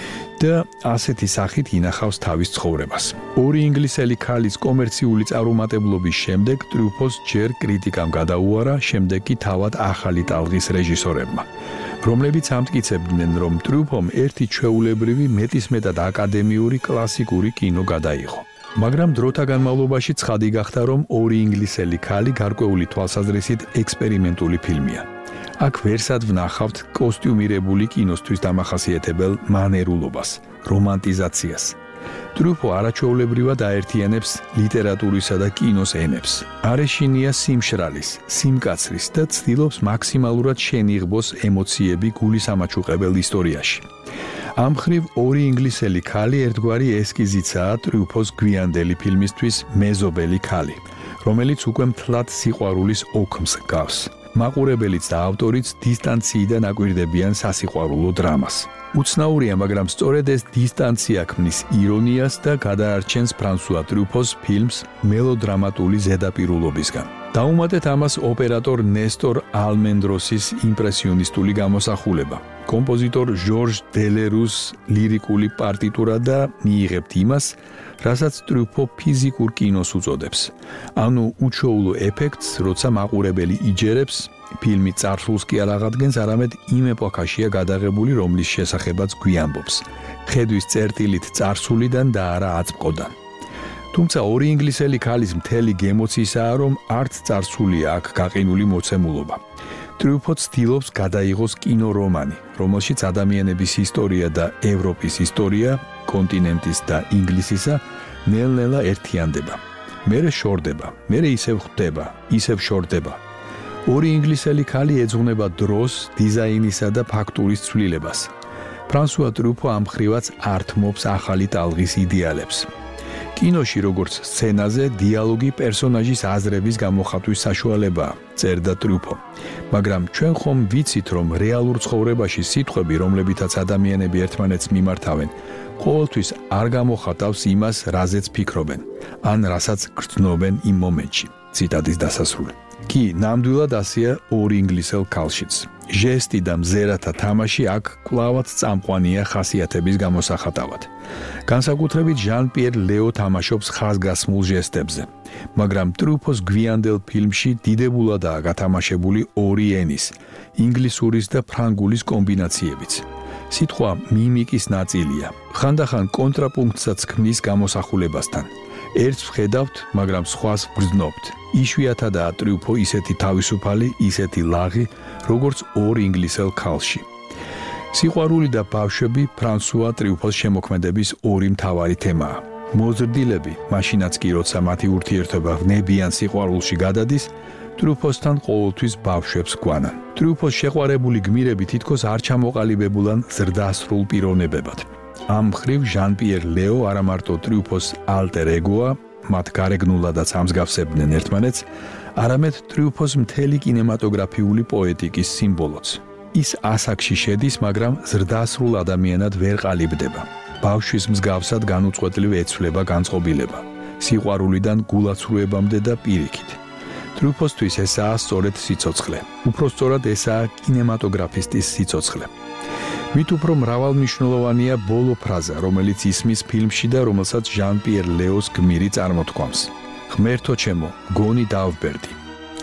და ასეთი სახით ინახავს თავის ცხოვრებას. ორი ინგლისელი ქალის კომერციული წარუმატებლობის შემდეგ ტრუფოს ჯერ კრიტიკამ გადაუარა, შემდეგ კი თავად ახალი ტალღის რეჟისორებმა, რომლებიც ამტკიცებდნენ, რომ ტრუფომ ერთი ჩვეულებრივი მეტისმეტად აკადემიური კლასიკური კინო გადაიღო. მაგრამ დროთა განმავლობაში ცხადი გახდა, რომ ორი ინგლისელი ქალი გარკვეული თვალსაზრისით ექსპერიმენტული ფილმია. აქ ვერსად ვნახავთ კოსტიუმირებული კინოსთვის დამახასიათებელ მანერულობას, რომანტიზაციას. ტრუფო არაჩვეულებრივად აერთიანებს ლიტერატურისა და კინოს ენებს. არეშინია სიმშრალის, სიმკაცრის და ცდილობს მაქსიმალურად შენიღბოს ემოციები გულის ამაჩუყებელ ისტორიაში. ამ მხრივ ორი ინგლისელი ქალი ერთგვარი ესკიზიცაა ტრუფოს გვიანდელი ფილმისთვის მეზობელი ქალი, რომელიც უკვე მთლად სიყვარულის ოქმს გავს. მაყურებელიც და ავტორიც დისტანციიდან აკვირდებიან სასიყვარულო დრამას. უცნაურია, მაგრამ სწორედ ეს დისტანცია ქმნის ირონიას და გადაარჩენს ფრანსუა ტრუფოს ფილმს მელოდრამატული ზედაპირულობისგან. დაუმატეთ ამას ოპერატორ ნესტორ ალმენდროსის იმპრესიონისტული გამოსახულება, კომპოზიტორ ჟორჟ დელერუს ლირიკული პარტიტურა და მიიღებთ იმას, რასაც ტრუფო ფიზიკურ კინოს უწოდებს. ანუ უჩვეულო ეფექტს, როცა მაყურებელი იჯერებს, ფილმი წარსულს კი არ აღადგენს, არამედ იმ ეპოქაშია გადაღებული, რომლის შესახებაც გვიამბობს. ხედვის წერტილით წარსულიდან და არა აწმყოდან. თუმცა ორი ინგლისელი ქალის მთელი გემოციისაა, რომ არც წარსულია აქ გაყინული მოცემულობა. ტრუფო ცდილობს გადაიღოს კინორომანი, რომელშიც ადამიანების ისტორია და ევროპის ისტორია, კონტინენტის და ინგლისისა ნელ-ნელა ერთიანდება. მერე შორდება, მერე ისევ ხვდება, ისევ შორდება. ორი ინგლისელი ქალი ეძღვნება დროს, დიზაინისა და ფაქტურის ცვლილებას. ფრანსუა ტრუფო ამ მხრივაც ართმობს ახალი ტალღის იდეალებს. კინოში როგორც სცენაზე დიალოგი პერსონაჟის აზრების გამოხატვის საშუალებაა, წერდა ტრუფო. მაგრამ ჩვენ ხომ ვიცით, რომ რეალურ ცხოვრებაში სიტყვები, რომლებითაც ადამიანები ერთმანეთს მიმართავენ, ყოველთვის არ გამოხატავს იმას, რაზეც ფიქრობენ, ან რასაც გრძნობენ იმ მომენტში. ციტატის დასასრული. კი, ნამდვილად ასეა ორი ინგლისელ ქალშიც. ჟესტი და მზერათა თამაში აქ კვლავაც წამყვანია ხასიათების გამოსახატავად. განსაკუთრებით ჟან-პიერ ლეო თამაშობს ხაზგასმულ ჟესტებზე, მაგრამ ტრუფოს გვიანდელ ფილმში დიდებულადაა გათამაშებული ორი ენის, ინგლისურის და ფრანგულის კომბინაციებიც. სიტყვა მიმიკის ნაწილია, ხანდახან კონტრაპუნქტსაც ქმნის გამოსახულებასთან. ერთს ვხედავთ, მაგრამ სხვას ვგრძნობთ. იშვიათადაა ტრუფო ისეთი თავისუფალი, ისეთი ლაღი, როგორც ორ ინგლისელ ქალში. სიყვარული და ბავშვები ფრანსუა ტრუფოს შემოქმედების ორი მთავარი თემაა. მოზრდილები, მაშინაც კი როცა მათი ურთიერთობა ვნებიან სიყვარულში გადადის, ტრუფოსთან ყოველთვის ბავშვებს გვანან. ტრუფოს შეყვარებული გმირები თითქოს არ ჩამოყალიბებულან ზრდასრულ პიროვნებებად. ამ მხრივ ჟან-პიერ ლეო არა მარტო ტრუფოს ალტერ ეგოა, მათ გარეგნულადაც ამსგავსებდნენ ერთმანეთს, არამედ ტრუფოს მთელი კინემატოგრაფიული პოეტიკის სიმბოლოც. ის ასაკში შედის, მაგრამ ზრდასრულ ადამიანად ვერ ყალიბდება. ბავშვის მსგავსად განუწყვეტლივ ეცვლება განწყობილება, სიყვარულიდან გულაცრუებამდე და პირიქით. ტრუფოსთვის ესაა სწორედ სიცოცხლე. უფრო სწორად ესაა კინემატოგრაფისტის სიცოცხლე. მით უფრო მრავალმნიშვნელოვანია ბოლო ფრაზა, რომელიც ისმის ფილმში და რომელსაც ჟან-პიერ ლეოს გმირი წარმოთქვამს. ღმერთო ჩემო, გონი დავბერდი.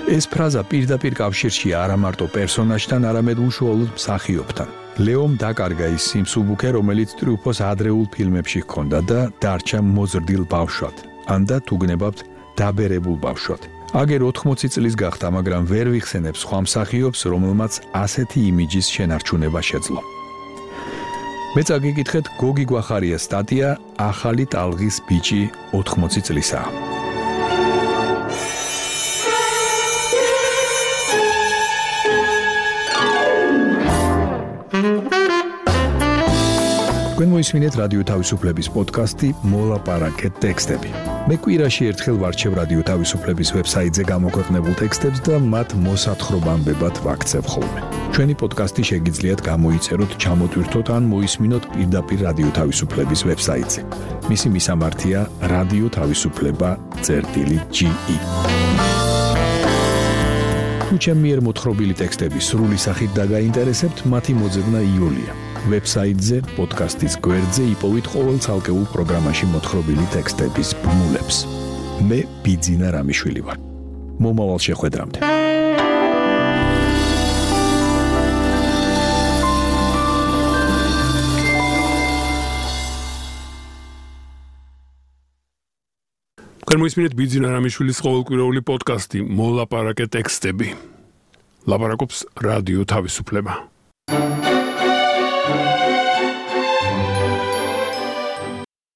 ეს ფრაზა პირდაპირ კავშირში არა მარტო პერსონაჟთან, არამედ უშუალოდ მსახიობთან. ლეომ დაკარგა ის სიმსუბუქე, რომელიც ტრიუფოს ადრეულ ფილმებში ჰქონდა და დარჩა მოზრდილ ბავშვად, ან და თუ გნებავთ, დაბერებულ ბავშვად. აგერ 80 წლის გახდა, მაგრამ ვერ ვიხსენებ სხვა მსახიობს, რომელმაც ასეთი იმიჯის შენარჩუნება შეძლო. მე წაგიკითხეთ გოგი გვახარიას სტატია ახალი ტალღის ბიჭი 80 წლისაა. თქვენ მოისმინეთ რადიო თავისუფლების პოდკასტი მოლაპარაკეთ ტექსტები. მე კვირაში ერთხელ ვარჩევ რადიო თავისუფლების ვებსაიტზე გამოქვეყნებულ ტექსტებს და მათ მოსათხრობამდებად ვაქცევ ხოლმე. ჩვენი პოდკასტი შეგიძლიათ გამოიწეროთ, ჩამოტვირთოთ ან მოისმინოთ პირდაპირ რადიო თავისუფლების ვებსაიტზე. მისი მისამართია რადიო თავისუფლება.ge. თუ ჩემი მიერ მოთხრობილი ტექსტები სრული სახით დაგაინტერესებთ, მათი მოძებნა იოლია. ვებსაიტზე, პოდკასტის გვერდზე იპოვით ყოველ ცალკეულ პროგრამაში მოთხრობილი ტექსტების ბმულებს. მე ბიძინა რამიშვილი ვარ. მომავალ შეხვედრამდე. თქვენ მოისმინეთ ბიძინა რამიშვილის ყოველკვირეული პოდკასტი მოლაპარაკეთ ტექსტები. ლაპარაკობს რადიო თავისუფლება.